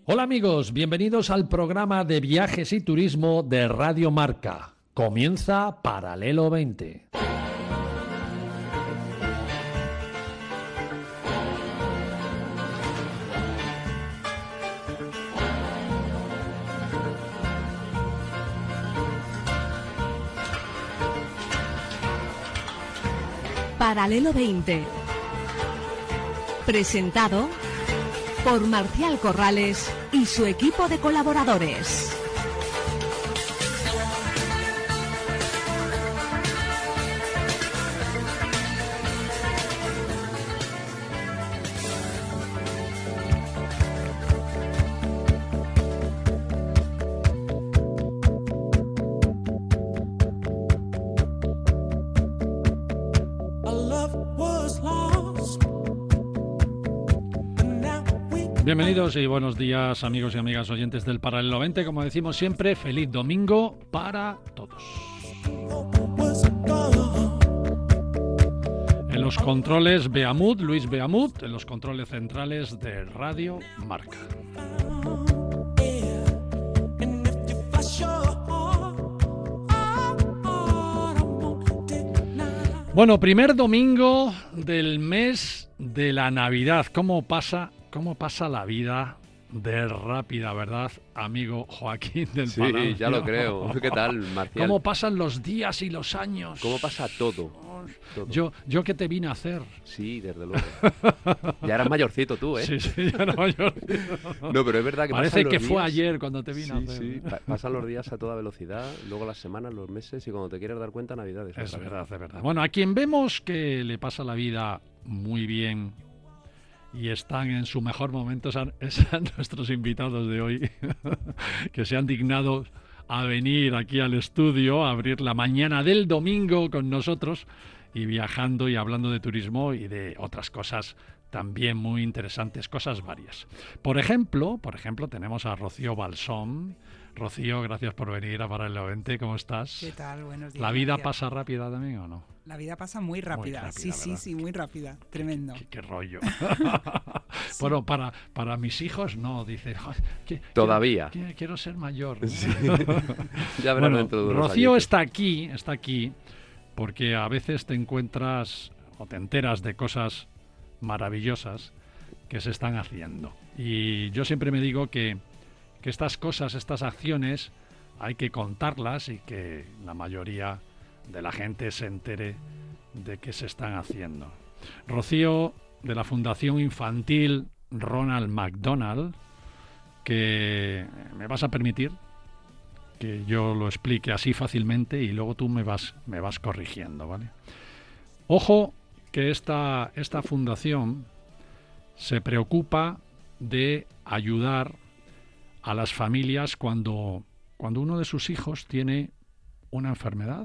Hola amigos, bienvenidos al programa de viajes y turismo de Radio Marca. Comienza Paralelo 20. Paralelo 20. Presentado por Marcial Corrales y su equipo de colaboradores. Bienvenidos y buenos días, amigos y amigas oyentes del Paralelo 20. Como decimos siempre, feliz domingo para todos. En los controles Luis Beamut, en los controles centrales de Radio Marca. Bueno, primer domingo del mes de la Navidad. ¿Cómo pasa la vida de rápida, verdad, amigo Joaquín del Palacio? Sí, ya lo creo. ¿Qué tal, Marcial? ¿Cómo pasan los días y los años? ¿Cómo pasa todo? Yo que te vine a hacer. Sí, desde luego. Ya eras mayorcito tú, ¿eh? Sí, ya era mayorcito. No, pero es verdad que parece que días... fue ayer cuando te vine a hacer. Sí, pasan los días a toda velocidad, luego las semanas, los meses, y cuando te quieres dar cuenta, Navidades. Es verdad. Bueno, a quien vemos que le pasa la vida muy bien y están en su mejor momento son nuestros invitados de hoy, que se han dignado a venir aquí al estudio, a abrir la mañana del domingo con nosotros y viajando y hablando de turismo y de otras cosas también muy interesantes, cosas varias. Por ejemplo, tenemos a Rocío Balsón. Rocío, gracias por venir a Paralelo 20. ¿Cómo estás? ¿Qué tal? Buenos días. ¿La vida pasa rápida también o no? La vida pasa muy rápida. Sí, muy rápida. Tremendo. Qué rollo. Sí. Bueno, para mis hijos no, dice. Todavía. Quiero ser mayor, ¿no? Sí. Ya verán dentro de unos Rocío años. está aquí porque a veces te encuentras o te enteras de cosas maravillosas que se están haciendo. Y yo siempre me digo que estas cosas, estas acciones, hay que contarlas y que la mayoría de la gente se entere de que se están haciendo. Rocío, de la Fundación Infantil Ronald McDonald, que me vas a permitir que yo lo explique así fácilmente y luego tú me vas corrigiendo, ¿vale? Ojo que esta fundación se preocupa de ayudar a las familias cuando uno de sus hijos tiene una enfermedad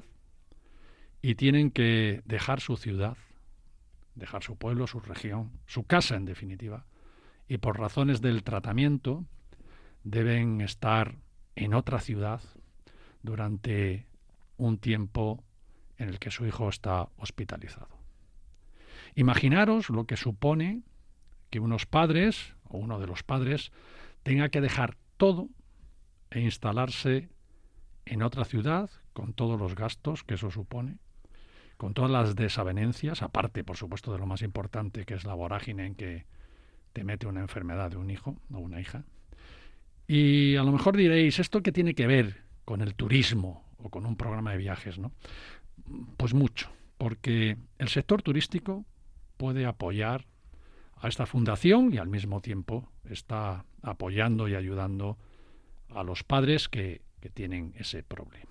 y tienen que dejar su ciudad, dejar su pueblo, su región, su casa en definitiva, y por razones del tratamiento deben estar en otra ciudad durante un tiempo en el que su hijo está hospitalizado. Imaginaros lo que supone que unos padres o uno de los padres tenga que dejar todo e instalarse en otra ciudad con todos los gastos que eso supone, con todas las desavenencias, aparte, por supuesto, de lo más importante, que es la vorágine en que te mete una enfermedad de un hijo o una hija. Y a lo mejor diréis, ¿esto qué tiene que ver con el turismo o con un programa de viajes, no? Pues mucho, porque el sector turístico puede apoyar a esta fundación y al mismo tiempo está apoyando y ayudando a los padres que tienen ese problema.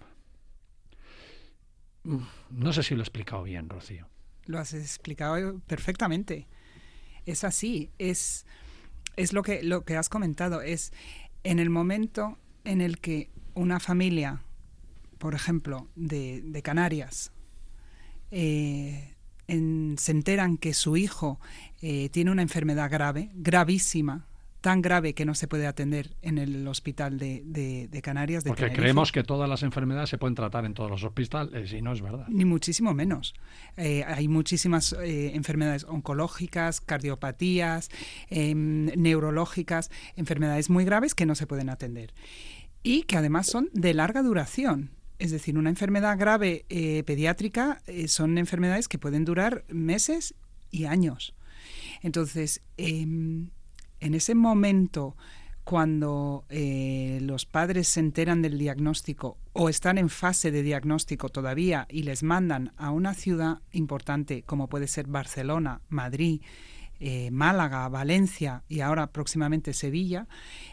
No sé si lo he explicado bien, Rocío. Lo has explicado perfectamente. Es así, es lo que has comentado, es en el momento en el que una familia, por ejemplo, de Canarias, se enteran que su hijo tiene una enfermedad grave, gravísima, tan grave que no se puede atender en el hospital de Canarias. Porque Tenerife. creemos que todas las enfermedades se pueden tratar en todos los hospitales y no es verdad. Ni muchísimo menos. Hay muchísimas enfermedades oncológicas, cardiopatías, neurológicas, enfermedades muy graves que no se pueden atender y que además son de larga duración. Es decir, una enfermedad grave pediátrica son enfermedades que pueden durar meses y años. Entonces, en ese momento, cuando los padres se enteran del diagnóstico o están en fase de diagnóstico todavía y les mandan a una ciudad importante como puede ser Barcelona, Madrid, Málaga, Valencia y ahora próximamente Sevilla,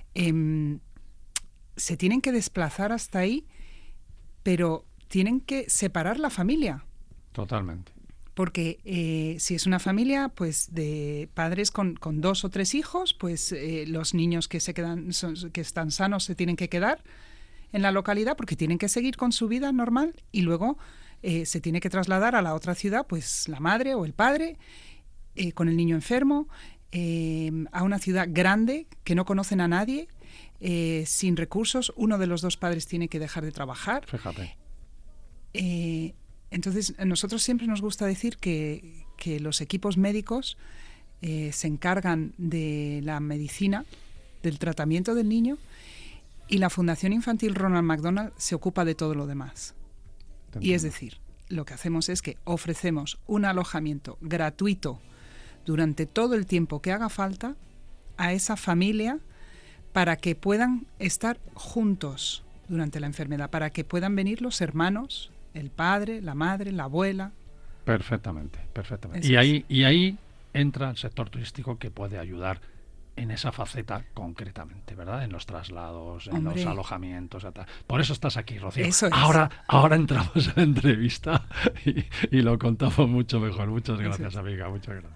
se tienen que desplazar hasta ahí, pero tienen que separar la familia. Totalmente. Porque si es una familia pues de padres con 2 o 3 hijos, pues los niños que están sanos se tienen que quedar en la localidad porque tienen que seguir con su vida normal y luego se tiene que trasladar a la otra ciudad pues la madre o el padre con el niño enfermo a una ciudad grande que no conocen a nadie, sin recursos. Uno de los 2 padres tiene que dejar de trabajar. Fíjate. Entonces, a nosotros siempre nos gusta decir que los equipos médicos se encargan de la medicina, del tratamiento del niño, y la Fundación Infantil Ronald McDonald se ocupa de todo lo demás. Y es decir, lo que hacemos es que ofrecemos un alojamiento gratuito durante todo el tiempo que haga falta a esa familia para que puedan estar juntos durante la enfermedad, para que puedan venir los hermanos, el padre, la madre, la abuela. Perfectamente. Y ahí entra el sector turístico que puede ayudar en esa faceta concretamente, ¿verdad? En los traslados, en los alojamientos. Por eso estás aquí, Rocío. Eso es. Ahora entramos en la entrevista y lo contamos mucho mejor. Muchas gracias, amiga. Muchas gracias.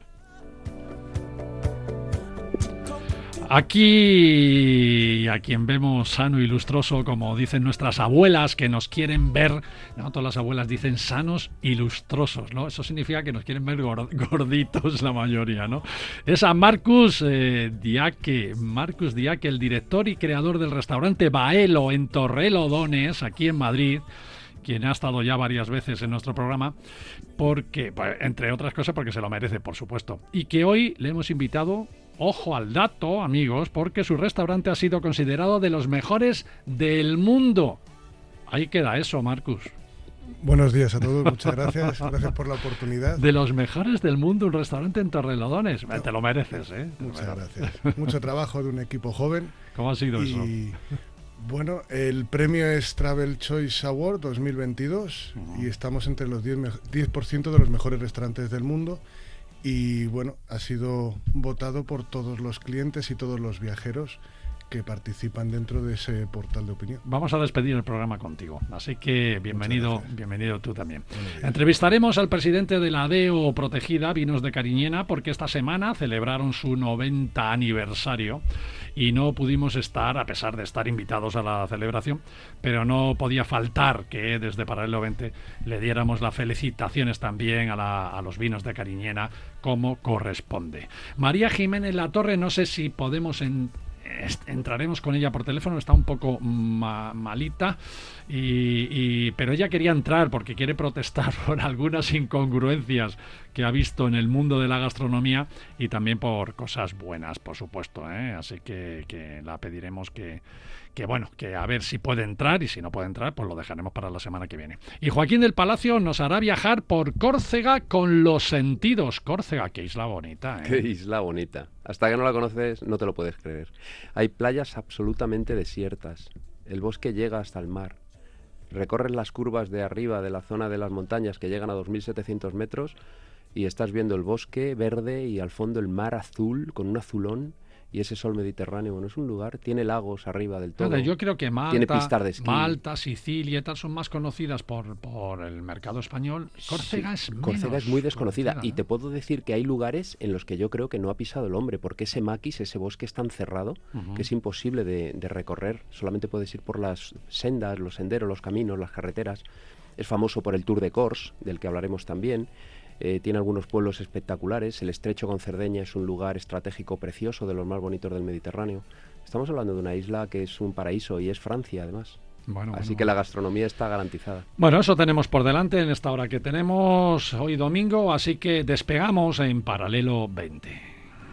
Aquí a quien vemos sano y lustroso, como dicen nuestras abuelas que nos quieren ver, ¿no? Todas las abuelas dicen sanos y lustrosos, ¿no? Eso significa que nos quieren ver gorditos la mayoría, ¿no? Es a Marcus Diaque, el director y creador del restaurante Baelo en Torrelodones, aquí en Madrid, quien ha estado ya varias veces en nuestro programa, porque, entre otras cosas, porque se lo merece, por supuesto, y que hoy le hemos invitado. Ojo al dato, amigos, porque su restaurante ha sido considerado de los mejores del mundo. Ahí queda eso, Marcus. Buenos días a todos, muchas gracias. Gracias por la oportunidad. De los mejores del mundo, un restaurante en Torrelodones. Te lo mereces, ¿eh? Muchas gracias. Mucho trabajo de un equipo joven. ¿Cómo ha sido eso? Bueno, el premio es Travel Choice Award 2022 y estamos entre los 10% de los mejores restaurantes del mundo. Y bueno, ha sido votado por todos los clientes y todos los viajeros que participan dentro de ese portal de opinión. Vamos a despedir el programa contigo, así que bienvenido tú también. Entrevistaremos al presidente de la DEO protegida Vinos de Cariñena, porque esta semana celebraron su 90 aniversario y no pudimos estar, a pesar de estar invitados a la celebración, pero no podía faltar que desde Paralelo 20 le diéramos las felicitaciones también a los Vinos de Cariñena como corresponde. María Jiménez Latorre, no sé si podemos entraremos con ella por teléfono, está un poco malita, pero ella quería entrar porque quiere protestar por algunas incongruencias que ha visto en el mundo de la gastronomía y también por cosas buenas, por supuesto, ¿eh? Así que la pediremos que a ver si puede entrar, y si no puede entrar, pues lo dejaremos para la semana que viene. Y Joaquín del Palacio nos hará viajar por Córcega con los sentidos. Córcega, qué isla bonita, ¿eh? Qué isla bonita. Hasta que no la conoces, no te lo puedes creer. Hay playas absolutamente desiertas. El bosque llega hasta el mar. Recorres las curvas de arriba de la zona de las montañas que llegan a 2.700 metros y estás viendo el bosque verde y al fondo el mar azul con un azulón. Y ese sol mediterráneo, bueno, es un lugar, tiene lagos arriba del todo. Yo creo que tiene pistas de esquí. Malta, Sicilia y tal son más conocidas por el mercado español. Córcega es muy desconocida. Y te puedo decir que hay lugares en los que yo creo que no ha pisado el hombre, porque ese maquis, ese bosque es tan cerrado que es imposible de recorrer. Solamente puedes ir por las sendas, los senderos, los caminos, las carreteras. Es famoso por el Tour de Corse, del que hablaremos también. tiene algunos pueblos espectaculares. El estrecho con Cerdeña es un lugar estratégico precioso, de los más bonitos del Mediterráneo. Estamos hablando de una isla que es un paraíso y es Francia, además. Así que la gastronomía está garantizada. Bueno, eso tenemos por delante en esta hora que tenemos hoy domingo, así que despegamos en Paralelo 20.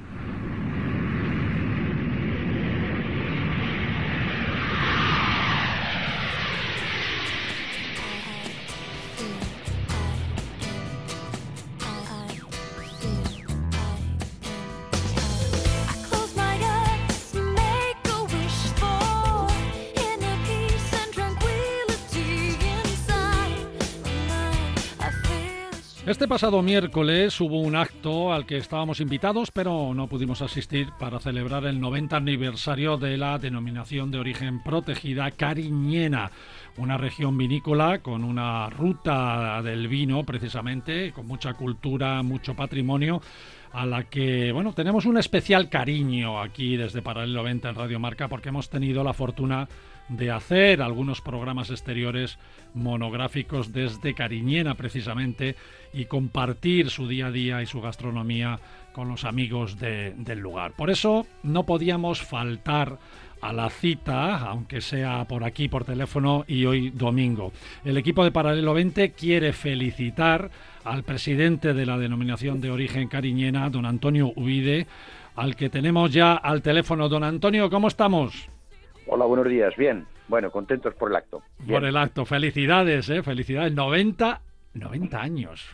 Este pasado miércoles hubo un acto al que estábamos invitados, pero no pudimos asistir, para celebrar el 90 aniversario de la denominación de origen protegida Cariñena, una región vinícola con una ruta del vino, precisamente, con mucha cultura, mucho patrimonio, a la que, bueno, tenemos un especial cariño aquí desde Paralelo 20 en Radio Marca, porque hemos tenido la fortuna de hacer algunos programas exteriores monográficos desde Cariñena, precisamente, y compartir su día a día y su gastronomía con los amigos del lugar. Por eso no podíamos faltar a la cita, aunque sea por aquí, por teléfono, y hoy domingo. El equipo de Paralelo 20 quiere felicitar al presidente de la denominación de origen Cariñena, don Antonio Ubide, al que tenemos ya al teléfono. Don Antonio, ¿cómo estamos? Hola, buenos días. Bien. Bueno, contentos por el acto. Bien. Por el acto. Felicidades, felicidades. 90 años.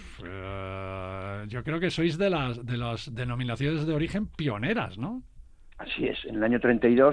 Yo creo que sois de las denominaciones de origen pioneras, ¿no? Así es. En el año 32,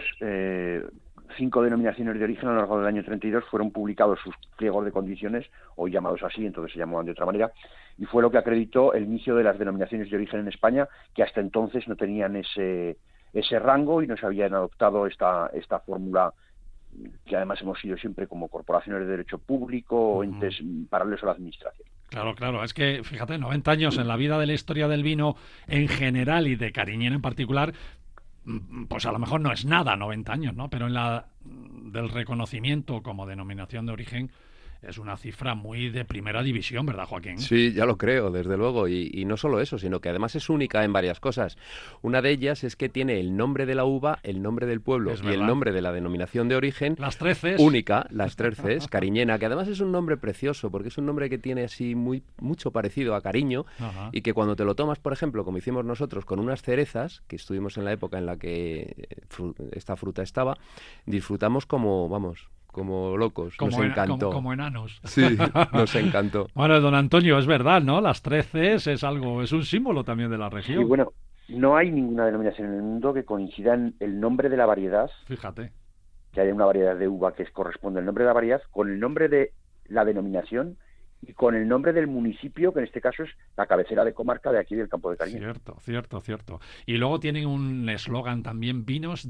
5 denominaciones de origen a lo largo del año 32 fueron publicados sus pliegos de condiciones, hoy llamados así, entonces se llamaban de otra manera, y fue lo que acreditó el inicio de las denominaciones de origen en España, que hasta entonces no tenían ese rango y no se habían adoptado esta fórmula, que además hemos sido siempre como corporaciones de derecho público o entes paralelos a la administración. Claro, es que, fíjate, 90 años en la vida de la historia del vino en general y de Cariñena en particular, pues a lo mejor no es nada 90 años, ¿no? Pero en la del reconocimiento como denominación de origen es una cifra muy de primera división, ¿verdad, Joaquín? Sí, ya lo creo, desde luego. Y no solo eso, sino que además es única en varias cosas. Una de ellas es que tiene el nombre de la uva, el nombre del pueblo y el nombre de la denominación de origen. Las 3 Cs. Única, las 3 Cs, Cariñena, que además es un nombre precioso, porque es un nombre que tiene así mucho parecido a cariño. Ajá. Y que cuando te lo tomas, por ejemplo, como hicimos nosotros con unas cerezas, que estuvimos en la época en la que esta fruta estaba, disfrutamos como locos, nos encantó. Como enanos. Sí, nos encantó. Bueno, don Antonio, es verdad, ¿no? Las 3 Cs es un símbolo también de la región. Sí, bueno, no hay ninguna denominación en el mundo que coincida en el nombre de la variedad. Fíjate. Que haya una variedad de uva que corresponde al nombre de la variedad, con el nombre de la denominación y con el nombre del municipio, que en este caso es la cabecera de comarca de aquí del Campo de Cariñena. Cierto. Y luego tienen un eslogan también,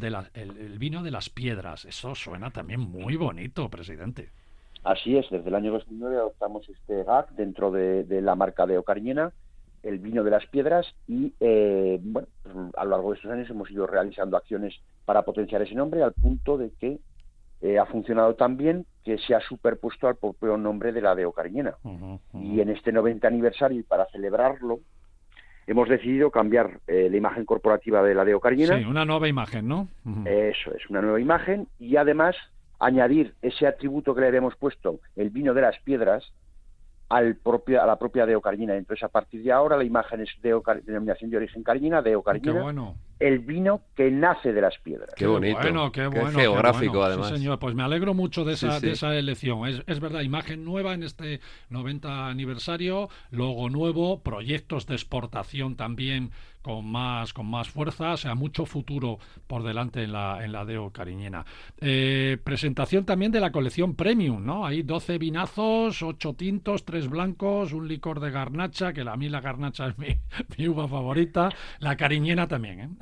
el vino de las piedras. Eso suena también muy bonito, presidente. Así es, desde el año 2009 adoptamos este GAC dentro de la marca de Cariñena, el vino de las piedras, y bueno, pues a lo largo de estos años hemos ido realizando acciones para potenciar ese nombre, al punto de que ha funcionado tan bien que se ha superpuesto al propio nombre de la DEO Cariñena. Y en este 90 aniversario, y para celebrarlo, hemos decidido cambiar la imagen corporativa de la DEO Cariñena. Sí, una nueva imagen, ¿no? Eso es, una nueva imagen, y además añadir ese atributo que le habíamos puesto, el vino de las piedras, a la propia DEO Cariñena. Entonces, a partir de ahora, la imagen es denominación de origen Cariñena, DEO Cariñena. Qué bueno. El vino que nace de las piedras. Qué bonito. Qué bueno. Geográfico, además. Sí, señor. Pues me alegro mucho de esa elección. Es verdad, imagen nueva en este 90 aniversario, logo nuevo, proyectos de exportación también con más fuerza, o sea, mucho futuro por delante en la DEO Cariñena. Presentación también de la colección Premium, ¿no? Hay 12 vinazos, 8 tintos, 3 blancos, un licor de garnacha, que a mí la garnacha es mi uva favorita, la Cariñena también, ¿eh?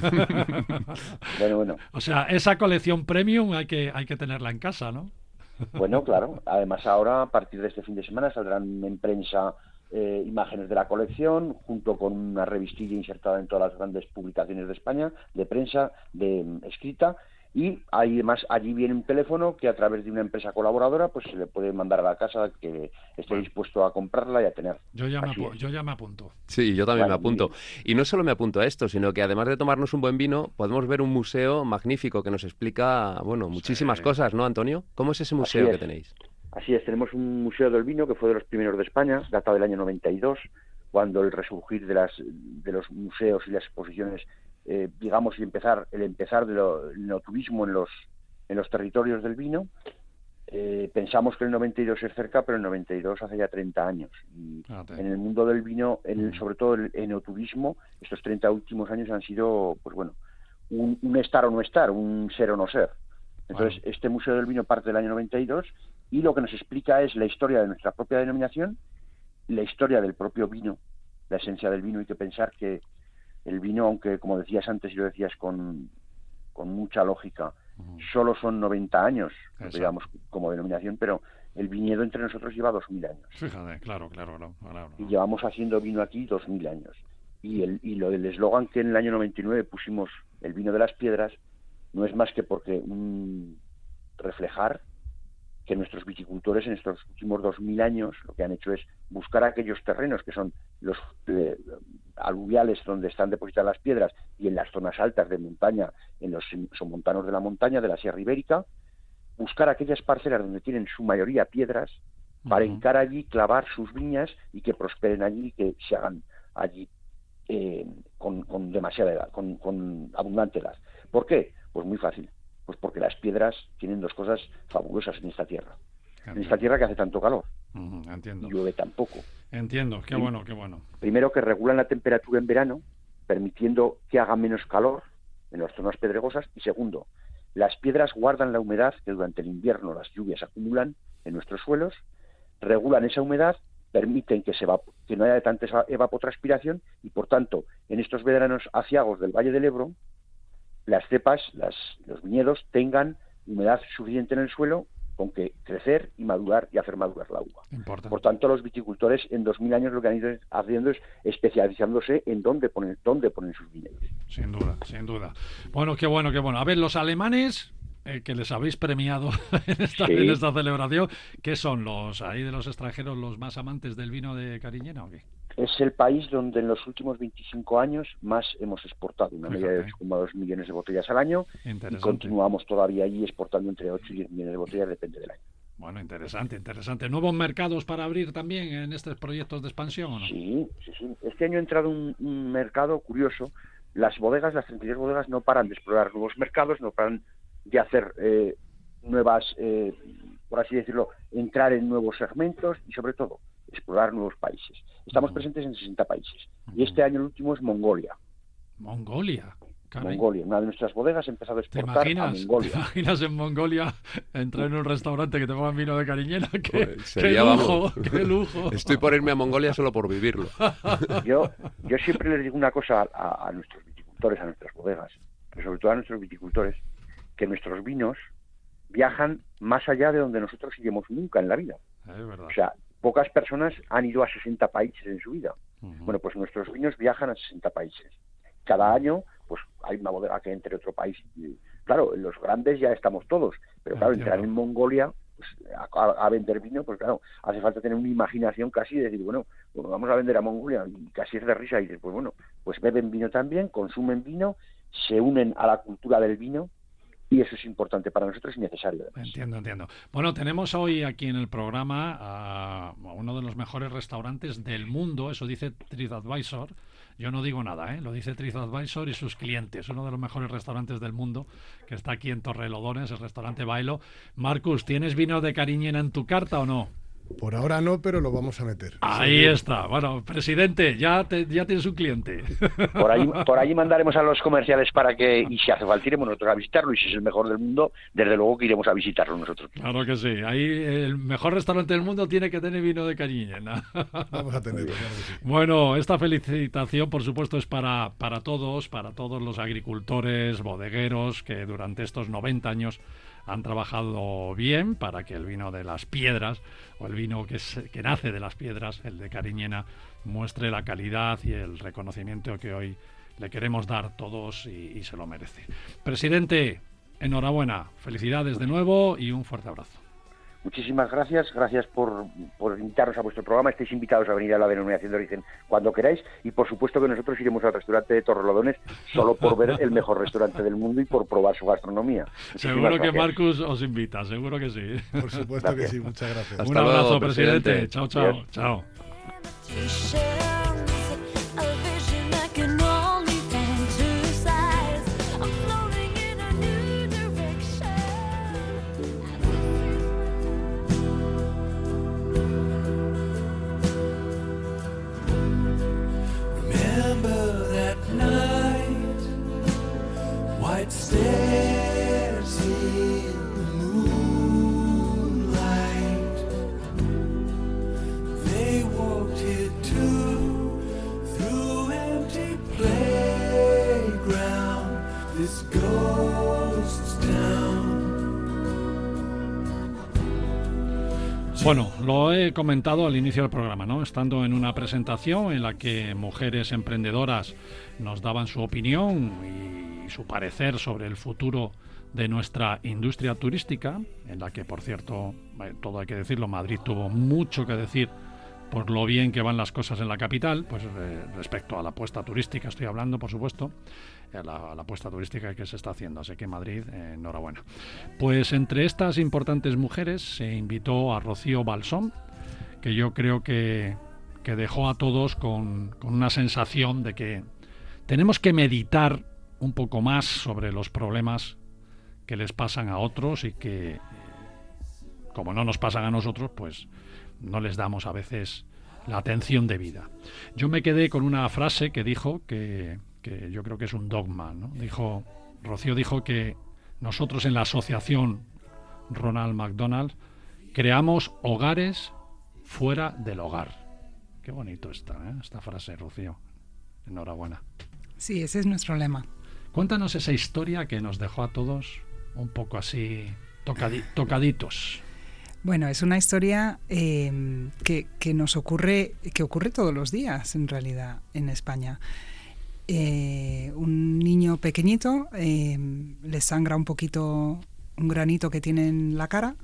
Bueno. O sea, esa colección Premium hay que tenerla en casa, ¿no? Bueno, claro. Además, ahora, a partir de este fin de semana, saldrán en prensa imágenes de la colección, junto con una revistilla insertada en todas las grandes publicaciones de España, de prensa, de escrita, Y además allí viene un teléfono que a través de una empresa colaboradora pues se le puede mandar a la casa que esté dispuesto a comprarla y a tener. Yo ya me apunto. Sí, yo también me apunto. Y no solo me apunto a esto, sino que además de tomarnos un buen vino, podemos ver un museo magnífico que nos explica, bueno, muchísimas cosas, ¿no, Antonio? ¿Cómo es ese museo que tenéis? Así es, tenemos un museo del vino que fue de los primeros de España, data del año 92, cuando el resurgir de los museos y las exposiciones, digamos, el empezar del enoturismo en los territorios del vino. Pensamos que el 92 es cerca, pero el 92 hace ya 30 años. Y en el mundo del vino, sobre todo el enoturismo, estos 30 últimos años han sido, pues bueno, un estar o no estar, un ser o no ser. Entonces, este Museo del Vino parte del año 92 y lo que nos explica es la historia de nuestra propia denominación, la historia del propio vino, la esencia del vino. Hay que pensar que el vino, aunque como decías antes y lo decías con mucha lógica, solo son 90 años, digamos, como denominación, pero el viñedo entre nosotros lleva 2000 años. Fíjate, claro. Y llevamos haciendo vino aquí 2000 años. Y lo del eslogan que en el año 99 pusimos, el vino de las piedras, no es más que porque reflejar que nuestros viticultores en estos últimos 2000 años lo que han hecho es buscar aquellos terrenos que son los aluviales donde están depositadas las piedras y en las zonas altas de montaña, en los somontanos de la montaña, de la Sierra Ibérica, buscar aquellas parcelas donde tienen su mayoría piedras para hincar allí, clavar sus viñas y que prosperen allí y que se hagan allí con demasiada edad, con abundante edad. ¿Por qué? Pues muy fácil. Pues porque las piedras tienen dos cosas fabulosas en esta tierra. Entiendo. En esta tierra que hace tanto calor. Entiendo. Y llueve tan poco. Entiendo, qué bueno. Primero, que regulan la temperatura en verano, permitiendo que haga menos calor en las zonas pedregosas. Y segundo, las piedras guardan la humedad que durante el invierno las lluvias acumulan en nuestros suelos, regulan esa humedad, permiten que no haya tanta evapotranspiración y, por tanto, en estos veranos aciagos del Valle del Ebro, las cepas, los viñedos tengan humedad suficiente en el suelo con que crecer y madurar y hacer madurar la uva. Importante. Por tanto, los viticultores en 2000 años lo que han ido haciendo es especializándose en dónde ponen sus viñedos. Sin duda. Bueno, qué bueno. A ver, los alemanes, que les habéis premiado en esta celebración, ¿qué son los ahí de los extranjeros los más amantes del vino de Cariñena o qué? Es el país donde en los últimos 25 años más hemos exportado, una media de 8,2 millones de botellas al año, y continuamos todavía allí exportando entre 8 y 10 millones de botellas, depende del año. Bueno, interesante. ¿Nuevos mercados para abrir también en estos proyectos de expansión o no? Sí. Este año ha entrado un mercado curioso. Las 32 bodegas no paran de explorar nuevos mercados, no paran de hacer nuevas, por así decirlo, entrar en nuevos segmentos y sobre todo explorar nuevos países. Estamos presentes en 60 países y este año el último es Mongolia. ¿Mongolia? Mongolia, una de nuestras bodegas ha empezado a exportar a Mongolia. ¿Te imaginas en Mongolia entrar en un restaurante que te pongan vino de Cariñena? ¡Qué lujo! Estoy por irme a Mongolia solo por vivirlo. Yo siempre les digo una cosa a nuestros viticultores, a nuestras bodegas, pero sobre todo a nuestros viticultores, que nuestros vinos viajan más allá de donde nosotros iremos nunca en la vida. Es verdad. O sea, pocas personas han ido a 60 países en su vida. Bueno, pues nuestros vinos viajan a 60 países. Cada año, pues hay una bodega que entre otro país. Claro, en los grandes ya estamos todos, pero claro, entrar en Mongolia pues, a vender vino, pues claro, hace falta tener una imaginación casi de decir, bueno, vamos a vender a Mongolia, y casi es de risa, y dices, pues bueno, pues beben vino también, consumen vino, se unen a la cultura del vino, y eso es importante para nosotros y necesario. Entiendo. Bueno, tenemos hoy aquí en el programa a uno de los mejores restaurantes del mundo, eso dice TripAdvisor. Yo no digo nada, lo dice TripAdvisor y sus clientes. Uno de los mejores restaurantes del mundo, que está aquí en Torrelodones, el restaurante Bailo. Marcus, ¿tienes vino de Cariñena en tu carta o no? Por ahora no, pero lo vamos a meter. Ahí está. Bueno, presidente, ya tienes un cliente. Por ahí mandaremos a los comerciales para que, y si hace falta, iremos nosotros a visitarlo, y si es el mejor del mundo, desde luego que iremos a visitarlo nosotros. Claro que sí. Ahí el mejor restaurante del mundo tiene que tener vino de Cariñena. Vamos a tenerlo, claro que sí. Bueno, esta felicitación, por supuesto, es para todos los agricultores, bodegueros, que durante estos 90 años han trabajado bien para que el vino de las piedras, o el vino que nace de las piedras, el de Cariñena, muestre la calidad y el reconocimiento que hoy le queremos dar todos y se lo merece. Presidente, enhorabuena, felicidades de nuevo y un fuerte abrazo. Muchísimas gracias por invitarnos a vuestro programa. Estáis invitados a venir a la Denominación de Origen cuando queráis, y por supuesto que nosotros iremos al restaurante de Torrelodones solo por ver el mejor restaurante del mundo y por probar su gastronomía. Seguro que Marcus os invita, seguro que sí. Por supuesto que sí, muchas gracias. Un abrazo, presidente. Chao, chao. Chao. Stairs in the moonlight, they walked here too, through empty playground, this ghost town. Bueno, lo he comentado al inicio del programa, ¿no? Estando en una presentación en la que mujeres emprendedoras nos daban su opinión y su parecer sobre el futuro de nuestra industria turística, en la que, por cierto, todo hay que decirlo, Madrid tuvo mucho que decir por lo bien que van las cosas en la capital, pues respecto a la apuesta turística estoy hablando, por supuesto, la apuesta turística que se está haciendo, así que Madrid, enhorabuena. Pues entre estas importantes mujeres se invitó a Rocío Balsón, que yo creo que dejó a todos con una sensación de que tenemos que meditar un poco más sobre los problemas que les pasan a otros y que, como no nos pasan a nosotros, pues no les damos a veces la atención debida. Yo me quedé con una frase que dijo que yo creo que es un dogma, ¿no? Rocío dijo que nosotros en la asociación Ronald McDonald creamos hogares fuera del hogar. Qué bonito está, esta frase, Rocío. Enhorabuena. Sí, ese es nuestro lema. Cuéntanos esa historia que nos dejó a todos un poco así tocaditos. Bueno, es una historia que nos ocurre todos los días, en realidad, en España. Un niño pequeñito le sangra un poquito un granito que tiene en la cara.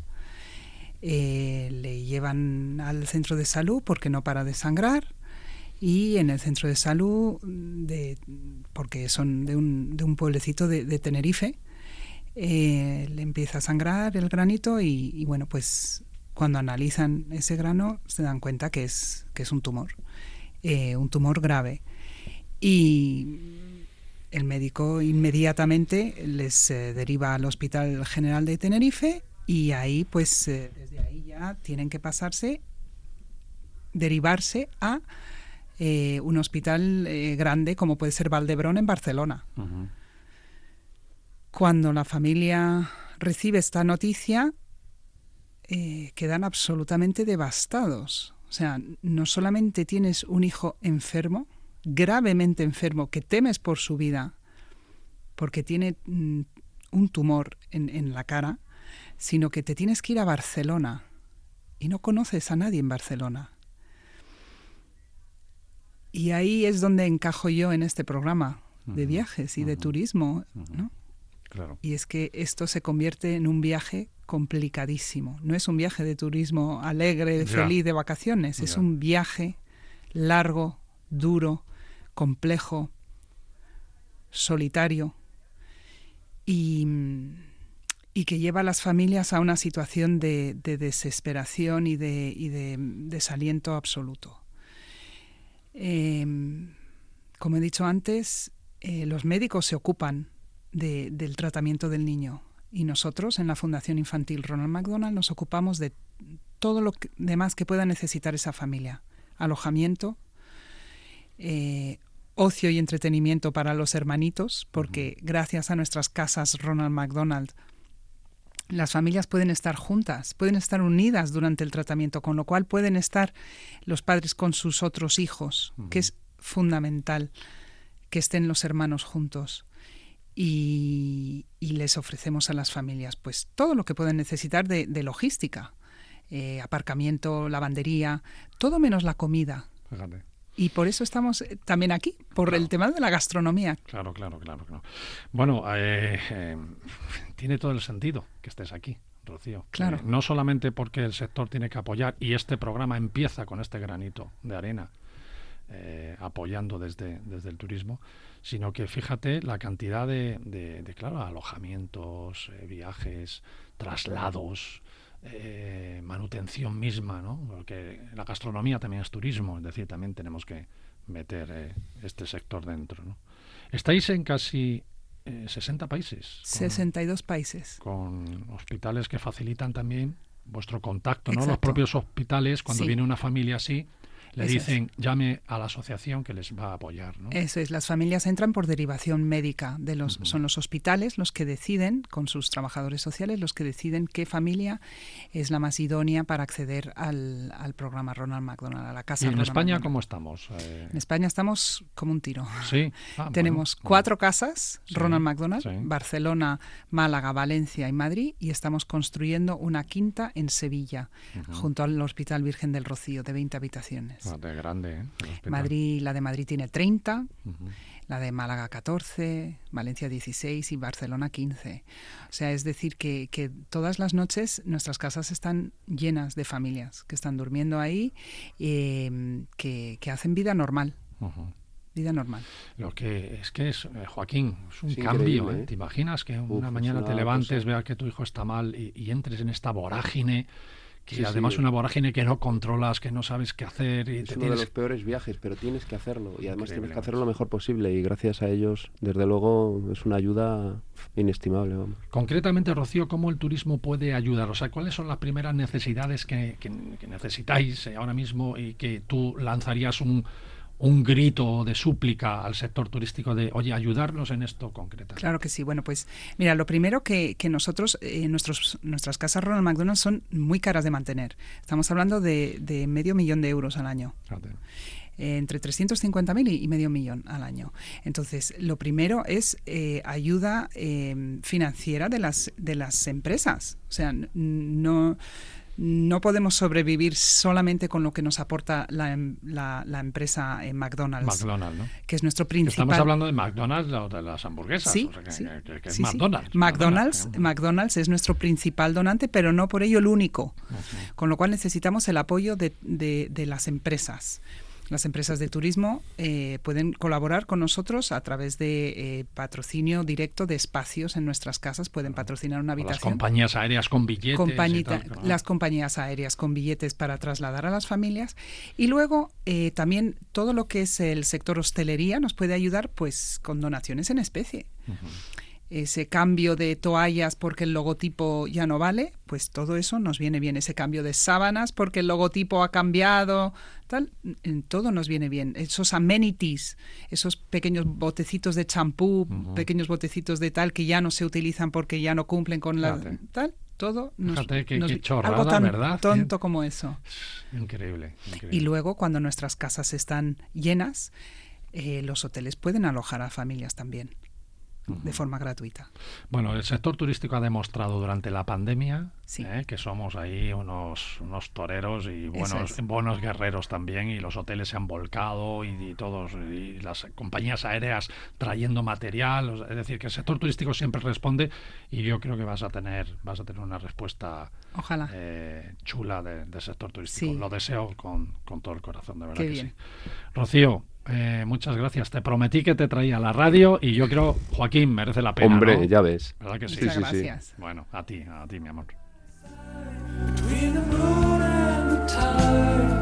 Le llevan al centro de salud porque no para de sangrar. Y en el centro de salud, porque son de un pueblecito de Tenerife, le empieza a sangrar el granito y bueno, pues cuando analizan ese grano se dan cuenta que es un tumor grave. Y el médico inmediatamente les deriva al Hospital General de Tenerife y ahí pues desde ahí ya tienen que derivarse a un hospital grande como puede ser Valdebrón en Barcelona. Uh-huh. Cuando la familia recibe esta noticia quedan absolutamente devastados. O sea, no solamente tienes un hijo enfermo, gravemente enfermo, que temes por su vida porque tiene un tumor en la cara, sino que te tienes que ir a Barcelona y no conoces a nadie en Barcelona. Y ahí es donde encajo yo en este programa de viajes y de turismo, ¿no? Claro. Y es que esto se convierte en un viaje complicadísimo. No es un viaje de turismo alegre, feliz, de vacaciones. Es un viaje largo, duro, complejo, solitario y que lleva a las familias a una situación de desesperación y de desaliento absoluto. Como he dicho antes, los médicos se ocupan del tratamiento del niño y nosotros en la Fundación Infantil Ronald McDonald nos ocupamos de todo lo demás que pueda necesitar esa familia. Alojamiento, ocio y entretenimiento para los hermanitos, porque gracias a nuestras casas Ronald McDonald las familias pueden estar juntas, pueden estar unidas durante el tratamiento, con lo cual pueden estar los padres con sus otros hijos, que es fundamental que estén los hermanos juntos. Y les ofrecemos a las familias pues todo lo que pueden necesitar de logística, aparcamiento, lavandería, todo menos la comida. Fíjate. Y por eso estamos también aquí, por el tema de la gastronomía. Claro. Bueno, tiene todo el sentido que estés aquí, Rocío. Claro. No solamente porque el sector tiene que apoyar, y este programa empieza con este granito de arena, apoyando desde el turismo, sino que fíjate la cantidad de claro, alojamientos, viajes, traslados, manutención misma, ¿no? Porque la gastronomía también es turismo, es decir, también tenemos que meter este sector dentro, ¿no? Estáis en casi 60 países. 62 países. Con hospitales que facilitan también vuestro contacto, ¿no? Exacto. Los propios hospitales, cuando Sí. viene una familia así, le Eso dicen, llame a la asociación que les va a apoyar, ¿no? Eso es, las familias entran por derivación médica. Ujú. Son los hospitales los que deciden, con sus trabajadores sociales, los que deciden qué familia es la más idónea para acceder al programa Ronald McDonald, a la casa ¿Y en Ronald España McDonald. cómo estamos? En España estamos como un tiro. Sí. Tenemos bueno. 4 casas Sí, Ronald McDonald, sí. Barcelona, Málaga, Valencia y Madrid, y estamos construyendo una quinta en Sevilla, Ujú. junto al Hospital Virgen del Rocío, de 20 habitaciones. Fíjate, grande, ¿eh? El hospital. La de Madrid tiene 30, Ujú. la de Málaga 14, Valencia 16 y Barcelona 15. O sea, es decir, que todas las noches nuestras casas están llenas de familias que están durmiendo ahí, que hacen vida normal. Ujú. Vida normal. Lo que es, Joaquín, es un Es cambio, increíble, ¿eh? ¿Te imaginas que una es mañana una te levantes, cosa. veas que tu hijo está mal y entres en esta vorágine, que Sí, además sí. una vorágine que no controlas, que no sabes qué hacer y Es te uno de tienes... los peores viajes, pero tienes que hacerlo y además Increíble, tienes que hacerlo macho. lo mejor posible y gracias a ellos, desde luego, es una ayuda inestimable. Vamos. Concretamente, Rocío, ¿cómo el turismo puede ayudar? O sea, ¿cuáles son las primeras necesidades que necesitáis ahora mismo y que tú lanzarías un grito de súplica al sector turístico de, oye, ayudarnos en esto concreto? Claro que sí. Bueno, pues mira, lo primero que nosotros, nuestras casas Ronald McDonald son muy caras de mantener. Estamos hablando de $500,000 al año. Fíjate. Entre 350.000 y $500,000 al año. Entonces, lo primero es ayuda financiera de las empresas. O sea, no podemos sobrevivir solamente con lo que nos aporta la empresa McDonald's, McDonald's, ¿no? que es nuestro Que principal... estamos hablando de McDonald's o de las hamburguesas. Sí, o sea, que, sí. que es Sí, sí. McDonald's. McDonald's es nuestro principal donante, pero no por ello el único. Ujú. Con lo cual necesitamos el apoyo de las empresas. Las empresas de turismo pueden colaborar con nosotros a través de patrocinio directo de espacios en nuestras casas. Pueden patrocinar una O las habitación. compañías aéreas con billetes. y tal, claro. Las compañías aéreas con billetes para trasladar a las familias. Y luego también todo lo que es el sector hostelería nos puede ayudar pues con donaciones en especie. Ujú. Ese cambio de toallas porque el logotipo ya no vale, pues todo eso nos viene bien. Ese cambio de sábanas porque el logotipo ha cambiado, tal, en todo nos viene bien. Esos amenities, esos pequeños botecitos de champú, Ujú. pequeños botecitos de tal que ya no se utilizan porque ya no cumplen con la Fíjate. tal, todo nos, Fíjate qué nos- chorrada, algo tan ¿verdad? tonto como eso. Increíble, increíble. Y luego cuando nuestras casas están llenas, los hoteles pueden alojar a familias también de forma gratuita. Bueno, el sector turístico ha demostrado durante la pandemia Sí. que somos ahí unos toreros y buenos, es. buenos guerreros también, y los hoteles se han volcado y todos, y las compañías aéreas trayendo material, es decir, que el sector turístico siempre responde, y yo creo que vas a tener una respuesta Ojalá. chula del sector turístico. Sí. Lo deseo con todo el corazón, de verdad Qué que bien. sí. Rocío, muchas gracias. Te prometí que te traía a la radio y yo creo, Joaquín, merece la pena, Hombre, ¿no? ya ves. ¿Verdad que sí? Muchas sí, sí. gracias. Bueno, a ti, mi amor. Between the moon and the tide,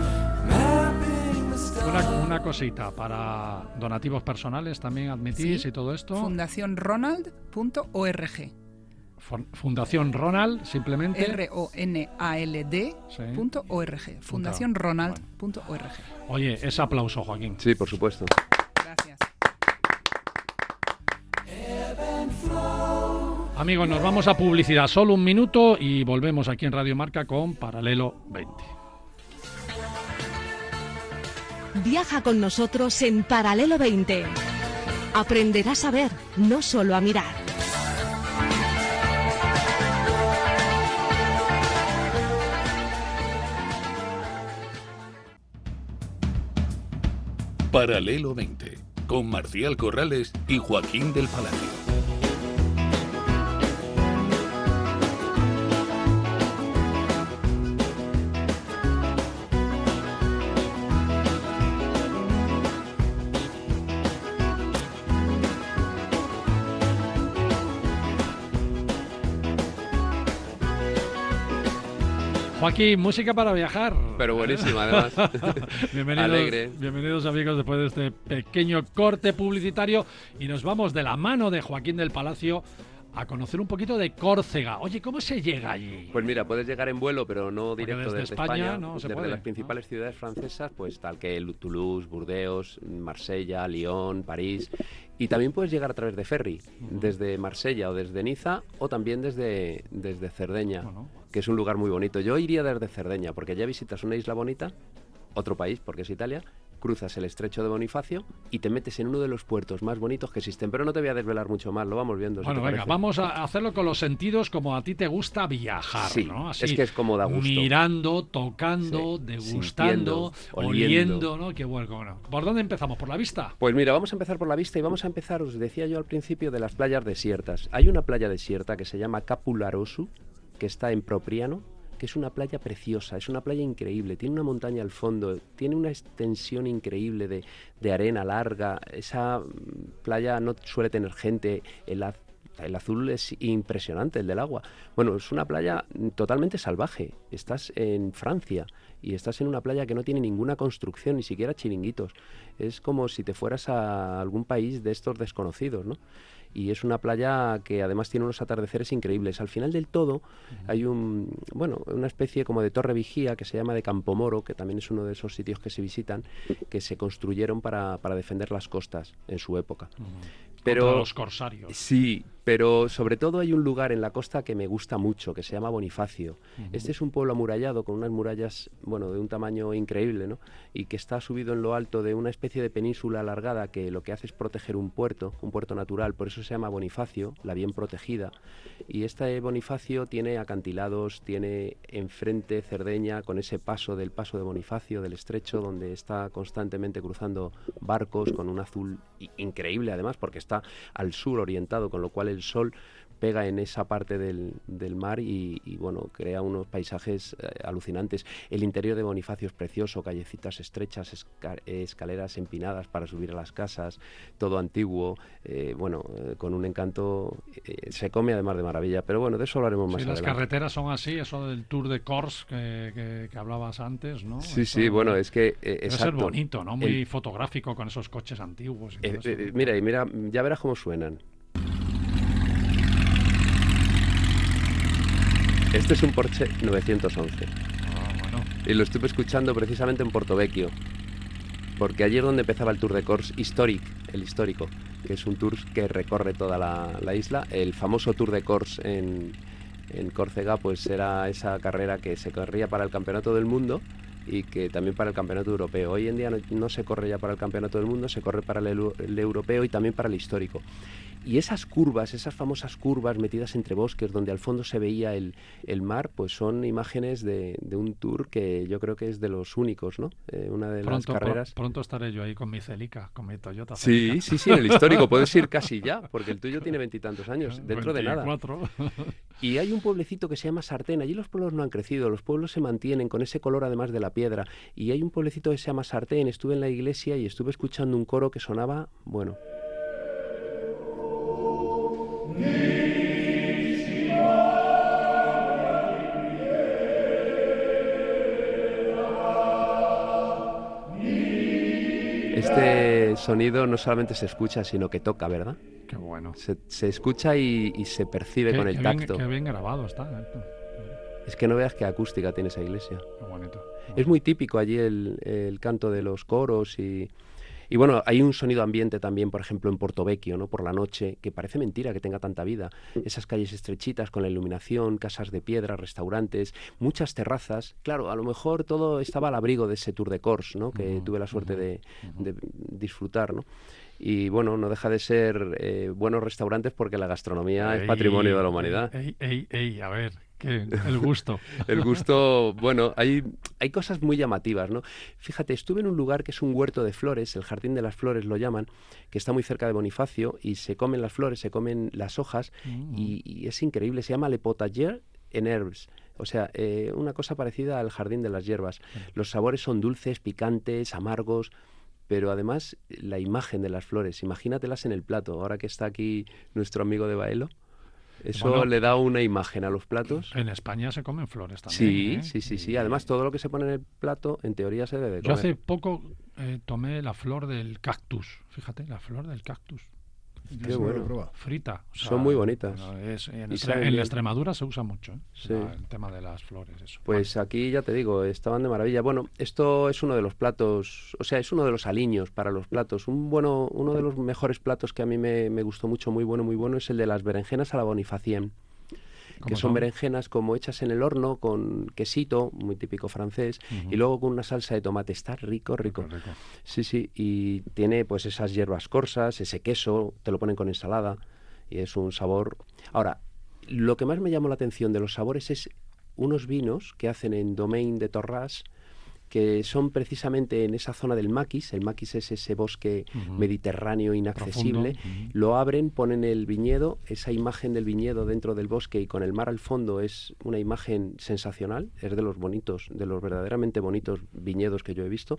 mapping the stars. Una cosita, para donativos personales también admitís Sí. y todo esto. Fundacionronald.org. Fundación Ronald, simplemente. RONALD.org. Fundacionronald.org. Oye, ese aplauso, Joaquín. Sí, por supuesto. Gracias. Amigos, nos vamos a publicidad, solo un minuto y volvemos aquí en Radio Marca con Paralelo 20. Viaja con nosotros en Paralelo 20. Aprenderás a ver, no solo a mirar. Paralelo 20, con Marcial Corrales y Joaquín del Palacio. Joaquín, música para viajar. Pero buenísima, además. Alegre. Bienvenidos, amigos, después de este pequeño corte publicitario. Y nos vamos de la mano de Joaquín del Palacio a conocer un poquito de Córcega. Oye, ¿cómo se llega allí? Pues mira, puedes llegar en vuelo, pero no Porque directo desde España no se desde puede, las principales ciudades francesas, pues tal que Toulouse, Burdeos, Marsella, Lyon, París. Y también puedes llegar a través de ferry, desde Marsella o desde Niza, o también desde Cerdeña, que es un lugar muy bonito. Yo iría desde Cerdeña, porque ya visitas una isla bonita, otro país, porque es Italia, cruzas el estrecho de Bonifacio y te metes en uno de los puertos más bonitos que existen. Pero no te voy a desvelar mucho más, lo vamos viendo. Bueno, si te venga, parece. vamos a hacerlo con los sentidos como a ti te gusta viajar, Sí, ¿no? Así, es que es como da gusto. mirando, tocando, Sí, degustando, sintiendo, oliendo, ¿no? Qué bueno. ¿Por dónde empezamos? ¿Por la vista? Pues mira, vamos a empezar por la vista y vamos a empezar, os decía yo al principio, de las playas desiertas. Hay una playa desierta que se llama Capularosu, que está en Propriano, que es una playa preciosa, es una playa increíble, tiene una montaña al fondo, tiene una extensión increíble de arena larga, esa playa no suele tener gente, el azul es impresionante, el del agua. Bueno, es una playa totalmente salvaje, estás en Francia y estás en una playa que no tiene ninguna construcción, ni siquiera chiringuitos, es como si te fueras a algún país de estos desconocidos, ¿no? Y es una playa que además tiene unos atardeceres increíbles. Al final del todo hay una especie como de torre vigía que se llama de Campomoro, que también es uno de esos sitios que se visitan, que se construyeron para defender las costas en su época. Pero Contra los corsarios. Sí, pero sobre todo hay un lugar en la costa que me gusta mucho, que se llama Bonifacio. Este es un pueblo amurallado con unas murallas, bueno, de un tamaño increíble, ¿no? Y que está subido en lo alto de una especie de península alargada que lo que hace es proteger un puerto natural, por eso se llama Bonifacio, la bien protegida. Y este Bonifacio tiene acantilados, tiene enfrente Cerdeña con ese paso de Bonifacio, del estrecho, donde está constantemente cruzando barcos con un azul increíble además, porque está al sur orientado, con lo cual el sol pega en esa parte del mar y bueno, crea unos paisajes alucinantes. El interior de Bonifacio es precioso, callecitas estrechas, escaleras empinadas para subir a las casas, todo antiguo, con un encanto, se come además de maravilla, pero bueno, de eso hablaremos más adelante. Las carreteras son así, eso del Tour de Corse que hablabas antes, ¿no? Sí, bueno, es que debe ser bonito, ¿no? Muy fotográfico con esos coches antiguos. Y todo eso. Mira, ya verás cómo suenan. Este es un Porsche 911 y lo estuve escuchando precisamente en Portovecchio, porque allí es donde empezaba el Tour de Corse el histórico, que es un tour que recorre toda la isla. El famoso Tour de Corse en Córcega pues era esa carrera que se corría para el Campeonato del Mundo y que también para el Campeonato Europeo. Hoy en día no se corre ya para el Campeonato del Mundo, se corre para el Europeo y también para el histórico. Y esas curvas, esas famosas curvas metidas entre bosques donde al fondo se veía el mar, pues son imágenes de un tour que yo creo que es de los únicos, ¿no? Una de las carreras... Pronto estaré yo ahí con mi Celica, con mi Toyota Celica. Sí, en el histórico. Puedes ir casi ya, porque el tuyo tiene 20 y tantos años, dentro 24. de nada. Y hay un pueblecito que se llama Sartén. Allí los pueblos no han crecido, los pueblos se mantienen con ese color además de la piedra. Y hay un pueblecito que se llama Sartén. Estuve en la iglesia y estuve escuchando un coro que sonaba, bueno... Este sonido no solamente se escucha, sino que toca, ¿verdad? Qué bueno. Se escucha y se percibe con el tacto. Qué bien grabado está. Es que no veas qué acústica tiene esa iglesia. Qué bonito. Es muy típico allí el canto de los coros y bueno, hay un sonido ambiente también, por ejemplo, en Portovecchio, ¿no? Por la noche, que parece mentira que tenga tanta vida. Esas calles estrechitas con la iluminación, casas de piedra, restaurantes, muchas terrazas. Claro, a lo mejor todo estaba al abrigo de ese Tour de Corse, ¿no? Que tuve la suerte de disfrutar, ¿no? Y bueno, no deja de ser buenos restaurantes porque la gastronomía es patrimonio de la humanidad. A ver, que el gusto. El gusto, bueno, hay cosas muy llamativas, ¿no? Fíjate, estuve en un lugar que es un huerto de flores, el Jardín de las Flores lo llaman, que está muy cerca de Bonifacio, y se comen las flores, se comen las hojas, y es increíble, se llama Le Potager en Herbes. O sea, una cosa parecida al Jardín de las Hierbas. Los sabores son dulces, picantes, amargos, pero además la imagen de las flores, imagínatelas en el plato. Ahora que está aquí nuestro amigo de Baelo, eso Bueno, le da una imagen a los platos. En España se comen flores también. Sí, ¿eh? sí, sí, sí. Y Además, todo lo que se pone en el plato, en teoría, se debe yo comer. hace poco tomé la flor del cactus. Fíjate, la flor del cactus. Qué Eso no lo he bueno. probado. Frita. O sea, Son muy bonitas. bueno, en Y saben en bien. Extremadura se usa mucho, ¿eh? Sí. El tema de las flores. Eso. Pues aquí ya te digo, estaban de maravilla. Bueno, esto es uno de los platos, o sea, es uno de los aliños para los platos. Uno de los mejores platos que a mí me gustó mucho, muy bueno, es el de las berenjenas a la Bonifacien, ¿Cómo que son berenjenas como hechas en el horno con quesito, muy típico francés, Ujú. y luego con una salsa de tomate. Está rico, rico. Rico. Sí, sí, y tiene pues esas hierbas corsas, ese queso, te lo ponen con ensalada, y es un sabor... Ahora, lo que más me llamó la atención de los sabores es unos vinos que hacen en Domaine de Torras, que son precisamente en esa zona del maquis. El maquis es ese bosque Ujú. mediterráneo inaccesible. Profundo. Ujú. Lo abren, ponen el viñedo, esa imagen del viñedo dentro del bosque y con el mar al fondo es una imagen sensacional. Es de los bonitos, de los verdaderamente bonitos viñedos que yo he visto.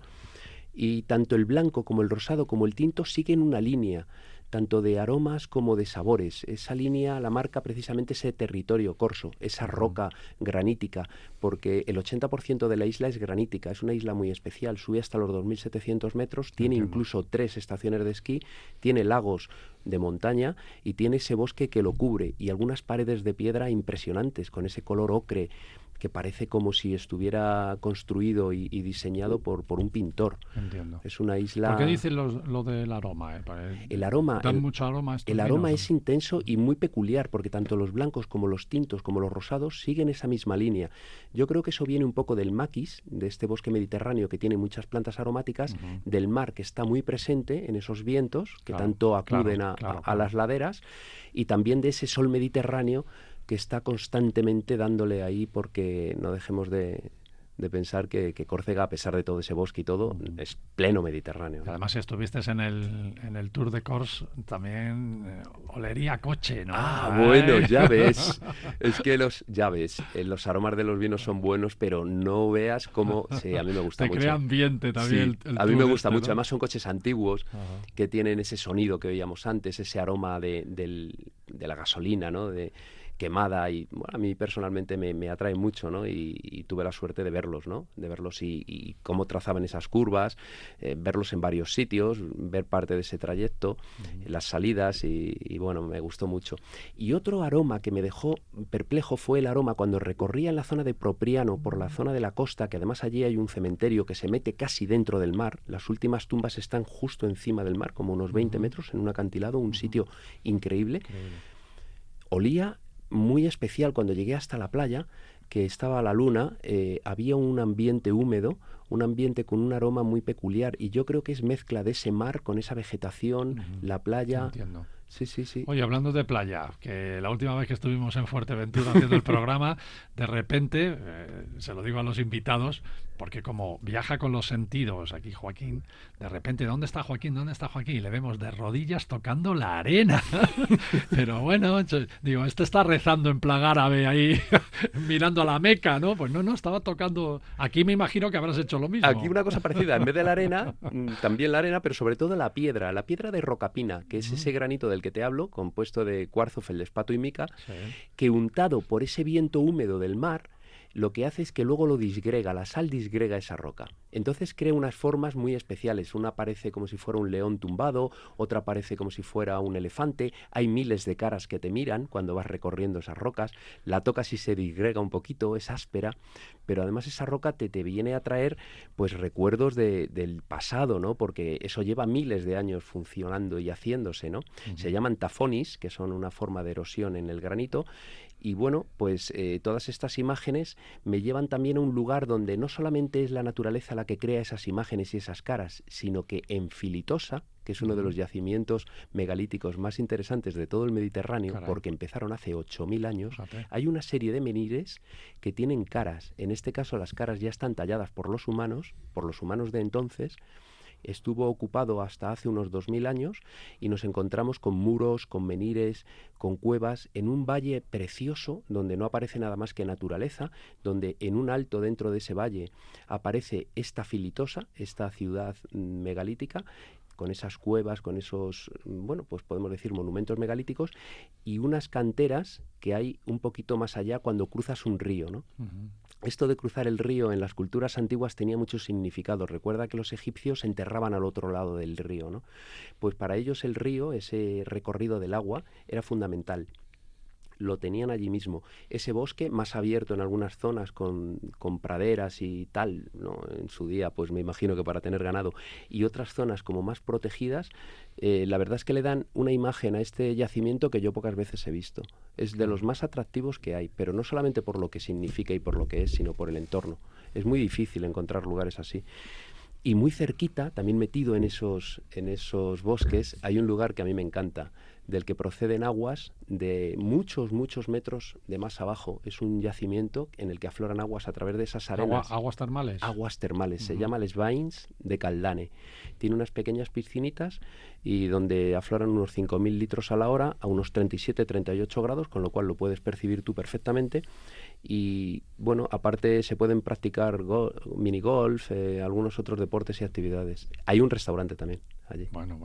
Y tanto el blanco como el rosado como el tinto siguen una línea, tanto de aromas como de sabores. Esa línea la marca precisamente ese territorio corso, esa roca granítica, porque el 80% de la isla es granítica, es una isla muy especial, sube hasta los 2.700 metros, tiene Entiendo. incluso 3 estaciones de esquí, tiene lagos de montaña y tiene ese bosque que lo cubre y algunas paredes de piedra impresionantes con ese color ocre que parece como si estuviera construido y diseñado por un pintor. Entiendo. Es una isla... ¿Por qué dices lo del aroma? El aroma, Dan mucho aroma estos el aroma vinos, es intenso y muy peculiar, porque tanto los blancos como los tintos como los rosados siguen esa misma línea. Yo creo que eso viene un poco del maquis, de este bosque mediterráneo que tiene muchas plantas aromáticas, Ujú. del mar que está muy presente en esos vientos que Claro, tanto acuden claro, a claro. las laderas, y también de ese sol mediterráneo que está constantemente dándole ahí, porque no dejemos de pensar que Córcega, a pesar de todo ese bosque y todo, es pleno Mediterráneo. Además, si estuviste en el Tour de Cors, también olería a coche, ¿no? Bueno, ya ves. Es que los aromas de los vinos son buenos, pero no veas cómo... Sí, a mí me gusta Te mucho. crea ambiente también. Sí, a mí me Tour gusta este, mucho. ¿no? Además son coches antiguos Ajá. que tienen ese sonido que oíamos antes, ese aroma de la gasolina, ¿no? De quemada, y bueno, a mí personalmente me atrae mucho, ¿no? Y tuve la suerte de verlos, ¿no? De verlos y cómo trazaban esas curvas, verlos en varios sitios, ver parte de ese trayecto, las salidas y bueno, me gustó mucho. Y otro aroma que me dejó perplejo fue el aroma cuando recorría en la zona de Propriano, por la zona de la costa, que además allí hay un cementerio que se mete casi dentro del mar. Las últimas tumbas están justo encima del mar, como unos 20 metros, en un acantilado, un sitio increíble. Olía muy especial cuando llegué hasta la playa, que estaba a la luna, había un ambiente húmedo, un ambiente con un aroma muy peculiar, y yo creo que es mezcla de ese mar con esa vegetación, la playa. Entiendo. Sí, sí, sí. Oye, hablando de playa, que la última vez que estuvimos en Fuerteventura haciendo el programa, de repente, se lo digo a los invitados, porque como viaja con los sentidos aquí Joaquín, de repente, ¿dónde está Joaquín? ¿Dónde está Joaquín? Y le vemos de rodillas tocando la arena. Pero bueno, digo, este está rezando en plan árabe ahí, mirando a la Meca, ¿no? Pues no, estaba tocando... Aquí me imagino que habrás hecho lo mismo. Aquí una cosa parecida, en vez de la arena, también la arena, pero sobre todo la piedra de rocapina, que es ese granito del que te hablo, compuesto de cuarzo, feldespato y mica, Sí. que untado por ese viento húmedo del mar, lo que hace es que luego lo disgrega, la sal disgrega esa roca. Entonces crea unas formas muy especiales. Una parece como si fuera un león tumbado, otra parece como si fuera un elefante. Hay miles de caras que te miran cuando vas recorriendo esas rocas. La tocas y se disgrega un poquito, es áspera, pero además esa roca te viene a traer pues recuerdos del pasado, ¿no? Porque eso lleva miles de años funcionando y haciéndose, ¿no? Se llaman tafonis, que son una forma de erosión en el granito, Y bueno, pues todas estas imágenes me llevan también a un lugar donde no solamente es la naturaleza la que crea esas imágenes y esas caras, sino que en Filitosa, que es uno de los yacimientos megalíticos más interesantes de todo el Mediterráneo, Caray. porque empezaron hace 8.000 años, Fíjate. hay una serie de menhires que tienen caras. En este caso las caras ya están talladas por los humanos de entonces. Estuvo ocupado hasta hace unos 2.000 años y nos encontramos con muros, con menhires, con cuevas, en un valle precioso donde no aparece nada más que naturaleza, donde en un alto dentro de ese valle aparece esta Filitosa, esta ciudad megalítica, con esas cuevas, con esos, bueno, pues podemos decir monumentos megalíticos, y unas canteras que hay un poquito más allá cuando cruzas un río, ¿no? Ujú. Esto de cruzar el río en las culturas antiguas tenía mucho significado. Recuerda que los egipcios se enterraban al otro lado del río, ¿no? Pues para ellos el río, ese recorrido del agua, era fundamental. Lo tenían allí mismo. Ese bosque más abierto en algunas zonas con praderas y tal, ¿no? En su día, pues me imagino que para tener ganado, y otras zonas como más protegidas, la verdad es que le dan una imagen a este yacimiento que yo pocas veces he visto. Es de los más atractivos que hay, pero no solamente por lo que significa y por lo que es, sino por el entorno. Es muy difícil encontrar lugares así. Y muy cerquita, también metido en esos bosques, hay un lugar que a mí me encanta, del que proceden aguas de muchos, muchos metros de más abajo. Es un yacimiento en el que afloran aguas a través de esas arenas. ¿Aguas termales? Aguas termales. Se Ujú. llama Les Bains de Caldane. Tiene unas pequeñas piscinitas y donde afloran unos 5.000 litros a la hora a unos 37-38 grados, con lo cual lo puedes percibir tú perfectamente. Y bueno, aparte se pueden practicar minigolf, algunos otros deportes y actividades. Hay un restaurante también allí. Bueno.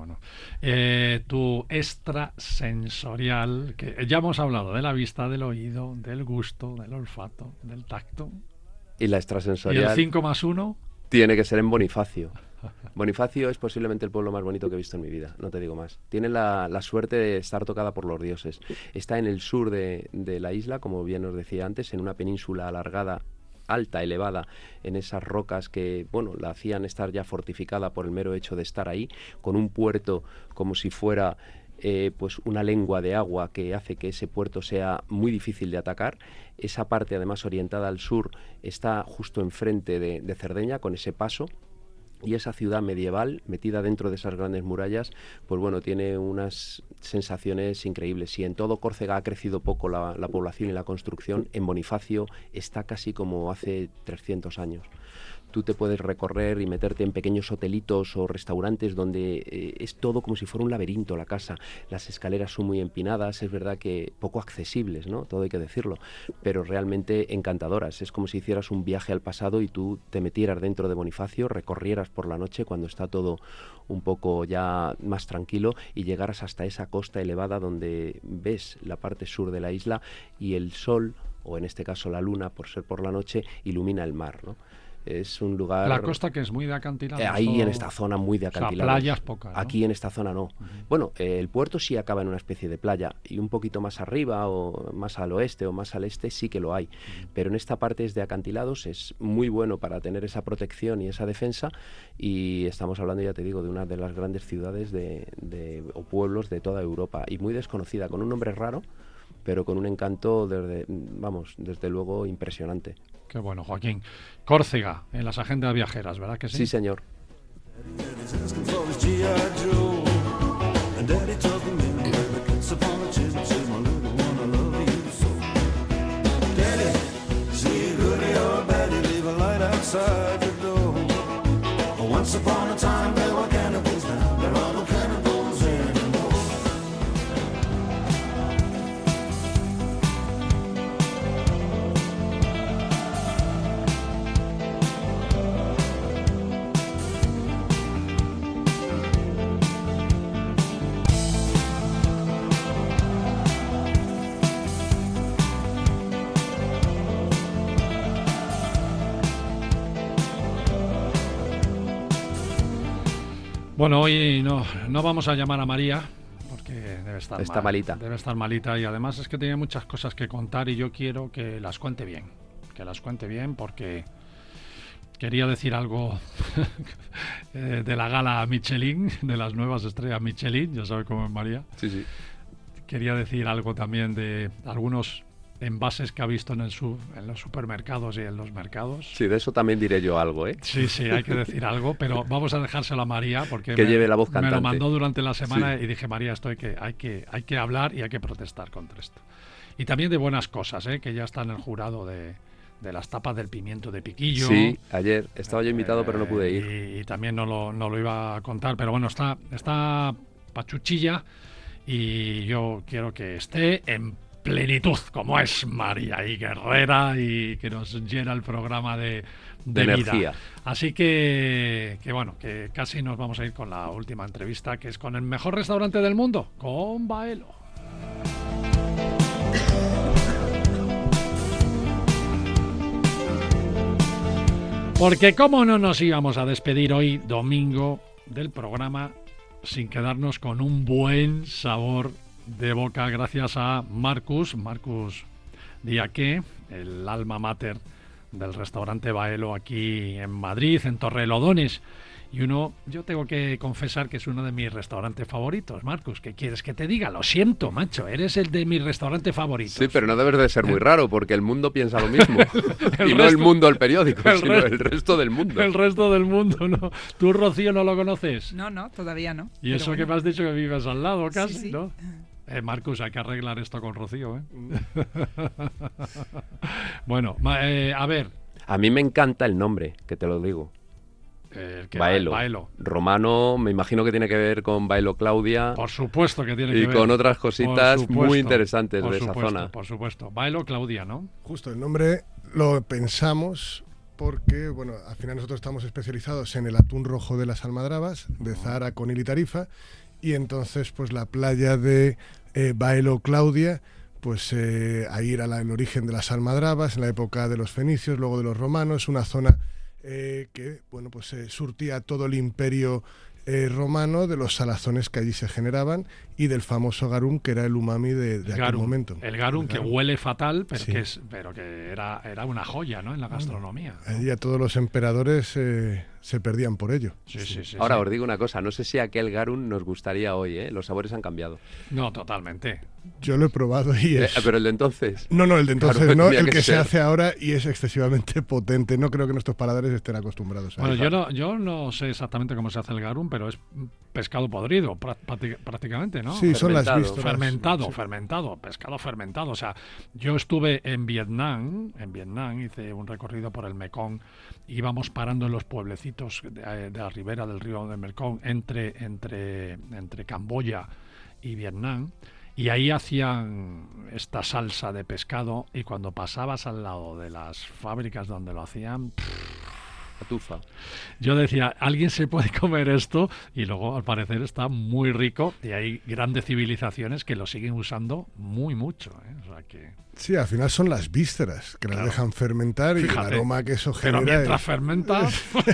Tu extrasensorial, que ya hemos hablado de la vista, del oído, del gusto, del olfato, del tacto. Y la ¿Y extrasensorial el 5 más 1? tiene que ser en Bonifacio. Bonifacio es posiblemente el pueblo más bonito que he visto en mi vida, no te digo más. Tiene la suerte de estar tocada por los dioses. Está en el sur de la isla, como bien os decía antes, en una península alargada, alta, elevada, en esas rocas que, bueno, la hacían estar ya fortificada por el mero hecho de estar ahí, con un puerto como si fuera pues una lengua de agua que hace que ese puerto sea muy difícil de atacar. Esa parte, además orientada al sur, está justo enfrente de Cerdeña, con ese paso. Y esa ciudad medieval, metida dentro de esas grandes murallas, pues bueno, tiene unas sensaciones increíbles. Si en todo Córcega ha crecido poco la población y la construcción, en Bonifacio está casi como hace 300 años. Tú te puedes recorrer y meterte en pequeños hotelitos o restaurantes donde es todo como si fuera un laberinto la casa. Las escaleras son muy empinadas, es verdad que poco accesibles, ¿no? Todo hay que decirlo, pero realmente encantadoras. Es como si hicieras un viaje al pasado y tú te metieras dentro de Bonifacio, recorrieras por la noche cuando está todo un poco ya más tranquilo y llegaras hasta esa costa elevada donde ves la parte sur de la isla y el sol, o en este caso la luna, por ser por la noche, ilumina el mar, ¿no? Es un lugar... La costa que es muy de acantilado. ahí en esta zona muy de O sea, acantilado. playas pocas, ¿no? Aquí en esta zona no. Bueno, el puerto sí acaba en una especie de playa y un poquito más arriba o más al oeste o más al este sí que lo hay. Pero en esta parte es de acantilados, es muy bueno para tener esa protección y esa defensa y estamos hablando, ya te digo, de una de las grandes ciudades o pueblos de toda Europa y muy desconocida, con un nombre raro, pero con un encanto desde luego impresionante. Qué bueno, Joaquín. Córcega, en las agendas viajeras, ¿verdad que sí? Sí, señor. Bueno, hoy no vamos a llamar a María porque debe estar Está malita. Debe estar malita y además es que tenía muchas cosas que contar y yo quiero que las cuente bien. Que las cuente bien porque quería decir algo de la gala Michelin, de las nuevas estrellas Michelin, ya sabe cómo es María. Sí, sí. Quería decir algo también de algunos envases que ha visto en los supermercados y en los mercados. Sí, de eso también diré yo algo, ¿eh? Sí, hay que decir algo, pero vamos a dejárselo a María porque que lleve la voz me cantante. lo mandó durante la semana Sí. y dije, María, esto hay que hablar y hay que protestar contra esto. Y también de buenas cosas, que ya está en el jurado de las tapas del pimiento de piquillo. Sí, ayer estaba yo invitado, pero no pude ir. Y también no lo iba a contar, pero bueno, está pachuchilla y yo quiero que esté en plenitud, como es María y guerrera y que nos llena el programa de energía. vida. Así que bueno, que casi nos vamos a ir con la última entrevista, que es con el mejor restaurante del mundo, con Baelo. Porque cómo no nos íbamos a despedir hoy, domingo, del programa sin quedarnos con un buen sabor de boca gracias a Marcus Diaqué, el alma mater del restaurante Baelo aquí en Madrid, en Torrelodones. Y yo tengo que confesar que es uno de mis restaurantes favoritos, Marcus. ¿Qué quieres que te diga? Lo siento, macho, eres el de mis restaurantes favoritos. Sí, pero no debes de ser muy raro, porque el mundo piensa lo mismo. Y no el mundo, el periódico, sino el resto del mundo. El resto del mundo, ¿no? ¿Tú, Rocío, no lo conoces? No, todavía no. Y eso que me has dicho que vives al lado casi, sí. ¿no? Marcus, hay que arreglar esto con Rocío, ¿eh? Bueno, a ver. A mí me encanta el nombre, que te lo digo. Baelo. Romano, me imagino que tiene que ver con Baelo Claudia. Por supuesto que tiene que ver. Y con otras cositas muy interesantes de esa zona. Por supuesto. Baelo Claudia, ¿no? Justo, el nombre lo pensamos porque, bueno, al final nosotros estamos especializados en el atún rojo de las almadrabas, de Zahara, Conil y Tarifa, y entonces pues la playa de Baelo Claudia, pues ahí era el origen de las almadrabas, en la época de los fenicios, luego de los romanos, una zona que bueno, pues surtía todo el imperio romano de los salazones que allí se generaban y del famoso garum, que era el umami de aquel momento. El garum que huele fatal, pero, sí. que era una joya, ¿no?, en la gastronomía, ¿no? Allí a todos los emperadores se perdían por ello. Sí. Ahora os digo una cosa, no sé si aquel garum nos gustaría hoy, ¿eh? Los sabores han cambiado. No, totalmente. Yo lo he probado y es... Pero el de entonces... No, el de entonces claro, no, el que ser. se hace ahora y es excesivamente potente. No creo que nuestros paladares estén acostumbrados a eso. Bueno, yo no sé exactamente cómo se hace el garum, pero es pescado podrido prácticamente, ¿no? Sí, son las vísceras. Fermentado, pescado fermentado. O sea, yo estuve en Vietnam, hice un recorrido por el Mekong, íbamos parando en los pueblecitos de la ribera del río del Mekong entre Camboya y Vietnam, y ahí hacían esta salsa de pescado, y cuando pasabas al lado de las fábricas donde lo hacían, Atufa. yo decía, ¿alguien se puede comer esto? Y luego, al parecer, está muy rico, y hay grandes civilizaciones que lo siguen usando muy mucho, ¿eh? O sea que... Sí, al final son las vísceras que las dejan fermentar. Fíjate, y el aroma que eso genera. Pero mientras fermenta...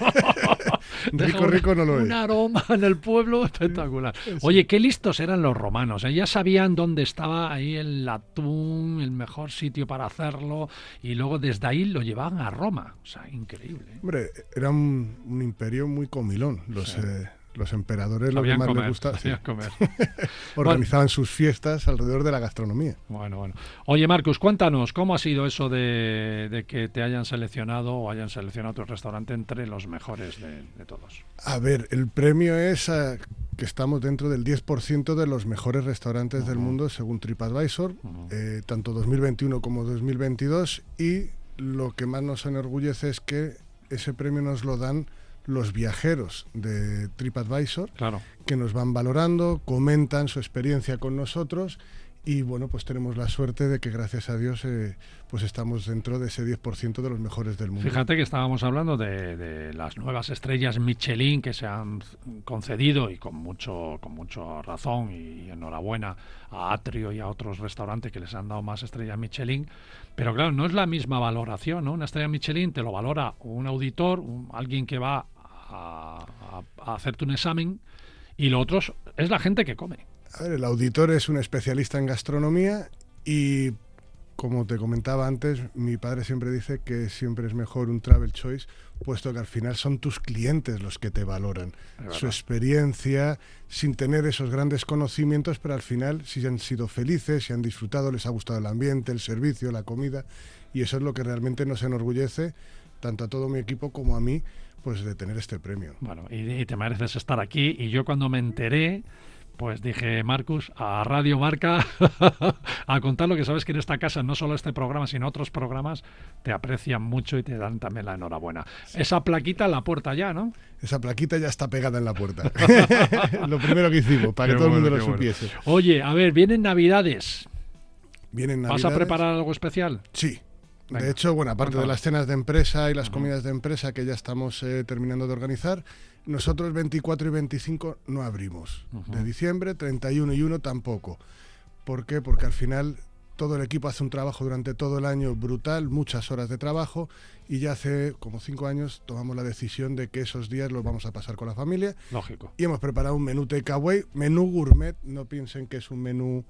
rico no lo es. Un aroma en el pueblo espectacular. Oye, qué listos eran los romanos, ¿eh? Ya sabían dónde estaba ahí el atún, el mejor sitio para hacerlo, y luego desde ahí lo llevaban a Roma. O sea, increíble. Hombre, era un imperio muy comilón. Los emperadores lo que más les gustaba. Comer. Organizaban sus fiestas alrededor de la gastronomía. Bueno. Oye, Marcus, cuéntanos, ¿cómo ha sido eso de que te hayan seleccionado o hayan seleccionado tu restaurante entre los mejores de todos? A ver, el premio es que estamos dentro del 10% de los mejores restaurantes del mundo según TripAdvisor, tanto 2021 como 2022, y lo que más nos enorgullece es que ese premio nos lo dan los viajeros de TripAdvisor, claro, que nos van valorando, comentan su experiencia con nosotros, y bueno, pues tenemos la suerte de que gracias a Dios pues estamos dentro de ese 10% de los mejores del mundo. Fíjate que estábamos hablando de las nuevas estrellas Michelin que se han concedido, y con mucha razón, y enhorabuena a Atrio y a otros restaurantes que les han dado más estrellas Michelin, pero claro, no es la misma valoración, ¿no? Una estrella Michelin te lo valora un auditor, alguien que va a hacerte un examen, y lo otro es la gente que come. A ver, el auditor es un especialista en gastronomía y como te comentaba antes, mi padre siempre dice que siempre es mejor un Travel Choice, puesto que al final son tus clientes los que te valoran. Su experiencia, sin tener esos grandes conocimientos, pero al final si han sido felices, si han disfrutado, les ha gustado el ambiente, el servicio, la comida, y eso es lo que realmente nos enorgullece, tanto a todo mi equipo como a mí, pues de tener este premio. Bueno, y te mereces estar aquí. Y yo cuando me enteré, pues dije, Marcus, a Radio Marca, a contar lo que sabes que en esta casa, no solo este programa, sino otros programas, te aprecian mucho y te dan también la enhorabuena. Sí. Esa plaquita en la puerta ya, ¿no? Esa plaquita ya está pegada en la puerta. Lo primero que hicimos, para que todo el mundo lo supiese. Oye, a ver, vienen Navidades. Vienen Navidades. ¿Vas a preparar algo especial? Sí. Venga. De hecho, bueno, aparte de las cenas de empresa y las comidas de empresa que ya estamos terminando de organizar, nosotros 24 y 25 no abrimos. De diciembre, 31 y 1 tampoco. ¿Por qué? Porque al final todo el equipo hace un trabajo durante todo el año brutal, muchas horas de trabajo, y ya hace como 5 años tomamos la decisión de que esos días los vamos a pasar con la familia. Lógico. Y hemos preparado un menú takeaway, menú gourmet, no piensen que es un menú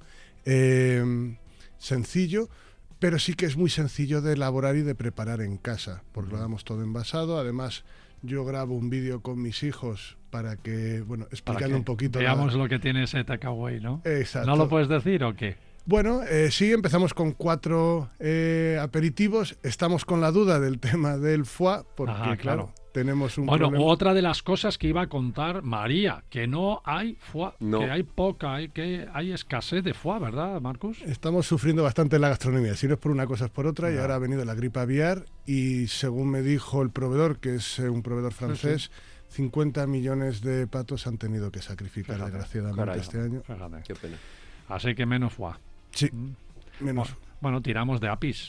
sencillo, pero sí que es muy sencillo de elaborar y de preparar en casa, porque lo damos todo envasado. Además, yo grabo un vídeo con mis hijos para que, bueno, explicando un poquito. Veamos lo que tiene ese takeaway, ¿no? Exacto. ¿No lo puedes decir o qué? Bueno, sí, empezamos con 4 aperitivos. Estamos con la duda del tema del foie, porque claro, tenemos un problema. Otra de las cosas que iba a contar María, que no hay foie, no. Que hay poca, que hay escasez de foie, ¿verdad, Marcus? Estamos sufriendo bastante en la gastronomía, si no es por una cosa es por otra, y ahora ha venido la gripe aviar y según me dijo el proveedor, que es un proveedor francés, 50 millones de patos han tenido que sacrificar, desgraciadamente, este año. Fíjate. Qué pena. Así que menos foie. Sí, menos. Bueno, tiramos de apis.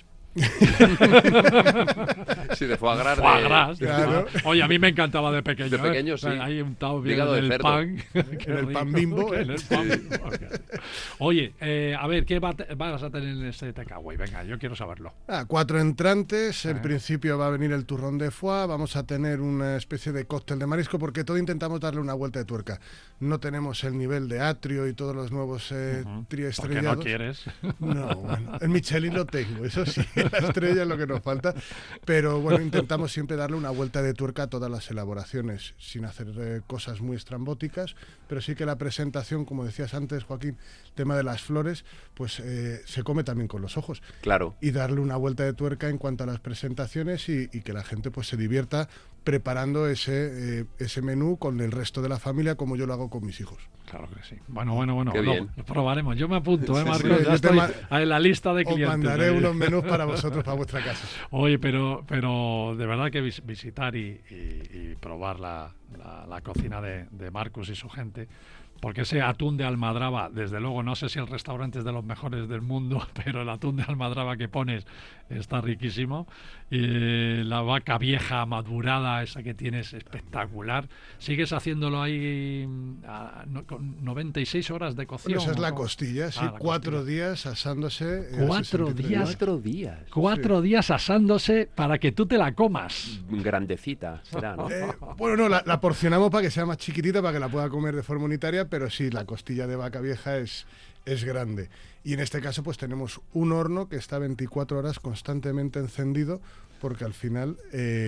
Sí, de foie gras. Foie gras, claro. Oye, a mí me encantaba de pequeño. De pequeño, sí. Ahí untado bien en el pan. En el pan Bimbo. En el pan Bimbo. Oye, a ver, ¿qué vas a tener en este takeaway? Venga, yo quiero saberlo. 4 entrantes. En principio va a venir el turrón de foie. Vamos a tener una especie de cóctel de marisco, porque todo intentamos darle una vuelta de tuerca. No tenemos el nivel de Atrio y todos los nuevos triestrellados. ¿Por qué no quieres? No, bueno, el Michelin lo tengo, eso sí. La estrella es lo que nos falta, pero bueno, intentamos siempre darle una vuelta de tuerca a todas las elaboraciones, sin hacer cosas muy estrambóticas, pero sí que la presentación, como decías antes, Joaquín, tema de las flores, pues se come también con los ojos. Claro. Y darle una vuelta de tuerca en cuanto a las presentaciones y que la gente pues se divierta preparando ese menú con el resto de la familia, como yo lo hago con mis hijos. Claro que sí. Bueno, lo probaremos. Yo me apunto, Marcos. Sí, ya estoy en la lista de clientes. Os mandaré unos menús para vosotros, para vuestra casa. Oye, pero de verdad que visitar y probar la cocina de Marcus y su gente, porque ese atún de almadraba, desde luego, no sé si el restaurante es de los mejores del mundo, pero el atún de almadraba que pones está riquísimo. Y la vaca vieja madurada, esa que tienes, espectacular. ¿Sigues haciéndolo ahí con 96 horas de cocción? Bueno, esa es la costilla, sí, 4 días asándose. 4 días. 4 días. 4 días asándose para que tú te la comas. Grandecita será, ¿no? Bueno, no, la porcionamos para que sea más chiquitita, para que la pueda comer de forma unitaria, pero sí, la costilla de vaca vieja es grande. Y en este caso pues tenemos un horno que está 24 horas constantemente encendido, porque al final,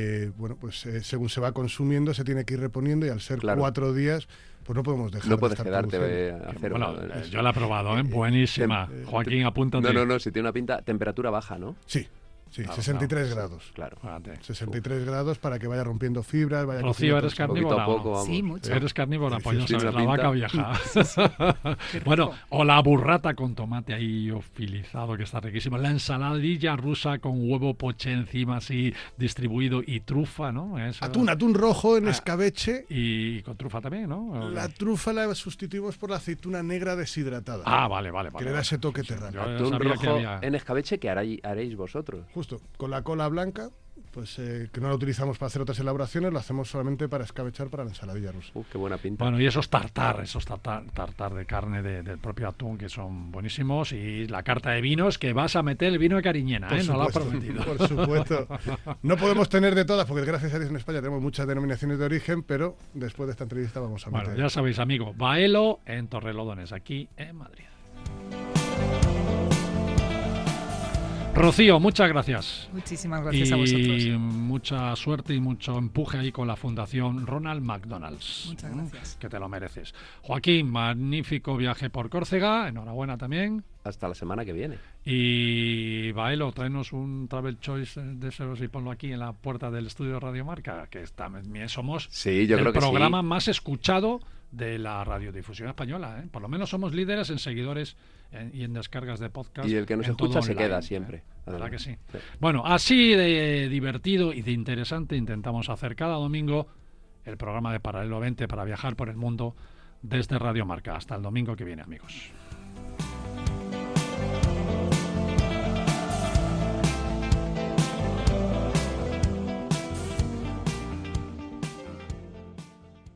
según se va consumiendo se tiene que ir reponiendo, y al ser 4 días pues no podemos dejar no puedes de quedarte a hacer. Bueno, yo la he probado, buenísima. Joaquín, apúntate. No, si tiene una pinta, temperatura baja, ¿no? Sí, 63 grados. Claro. 63 grados para que vaya rompiendo fibras. Vaya Rocío, ¿eres carnívora? Poco, sí, mucho. ¿Eres carnívora? Pues sí, ya sabes, la vaca vieja. Bueno, o la burrata con tomate ahí ofilizado, que está riquísimo. La ensaladilla rusa con huevo poché encima, así distribuido, y trufa, ¿no? Eso. Atún rojo en escabeche. Y con trufa también, ¿no? La trufa la sustituimos por la aceituna negra deshidratada. Vale. Que le da ese toque terrano. Atún rojo en escabeche, ¿qué haréis vosotros? Justo, con la cola blanca, pues que no la utilizamos para hacer otras elaboraciones, lo hacemos solamente para escabechar para la ensaladilla rusa. Qué buena pinta. Bueno, y esos tartar de carne del propio atún, que son buenísimos, y la carta de vinos, que vas a meter el vino de Cariñena, no lo has prometido. Por supuesto. No podemos tener de todas, porque gracias a Dios en España tenemos muchas denominaciones de origen, pero después de esta entrevista vamos a meter. Bueno, ya sabéis, amigo, Baelo en Torrelodones, aquí en Madrid. Rocío, muchas gracias. Muchísimas gracias a vosotros. Y mucha suerte y mucho empuje ahí con la Fundación Ronald McDonald's. Muchas gracias. Que te lo mereces. Joaquín, magnífico viaje por Córcega, enhorabuena también. Hasta la semana que viene. Y Baelo, tráenos un Travel Choice de esos y ponlo aquí en la puerta del estudio de Radio Marca, que somos Sí, yo el creo que programa sí. más escuchado de la radiodifusión española, ¿eh? Por lo menos somos líderes en seguidores y en descargas de podcast. Y el que nos en todo escucha se online, queda siempre. ¿Verdad que sí? Sí. Bueno, así de divertido y de interesante intentamos hacer cada domingo el programa de Paralelo 20 para viajar por el mundo desde Radio Marca. Hasta el domingo que viene, amigos.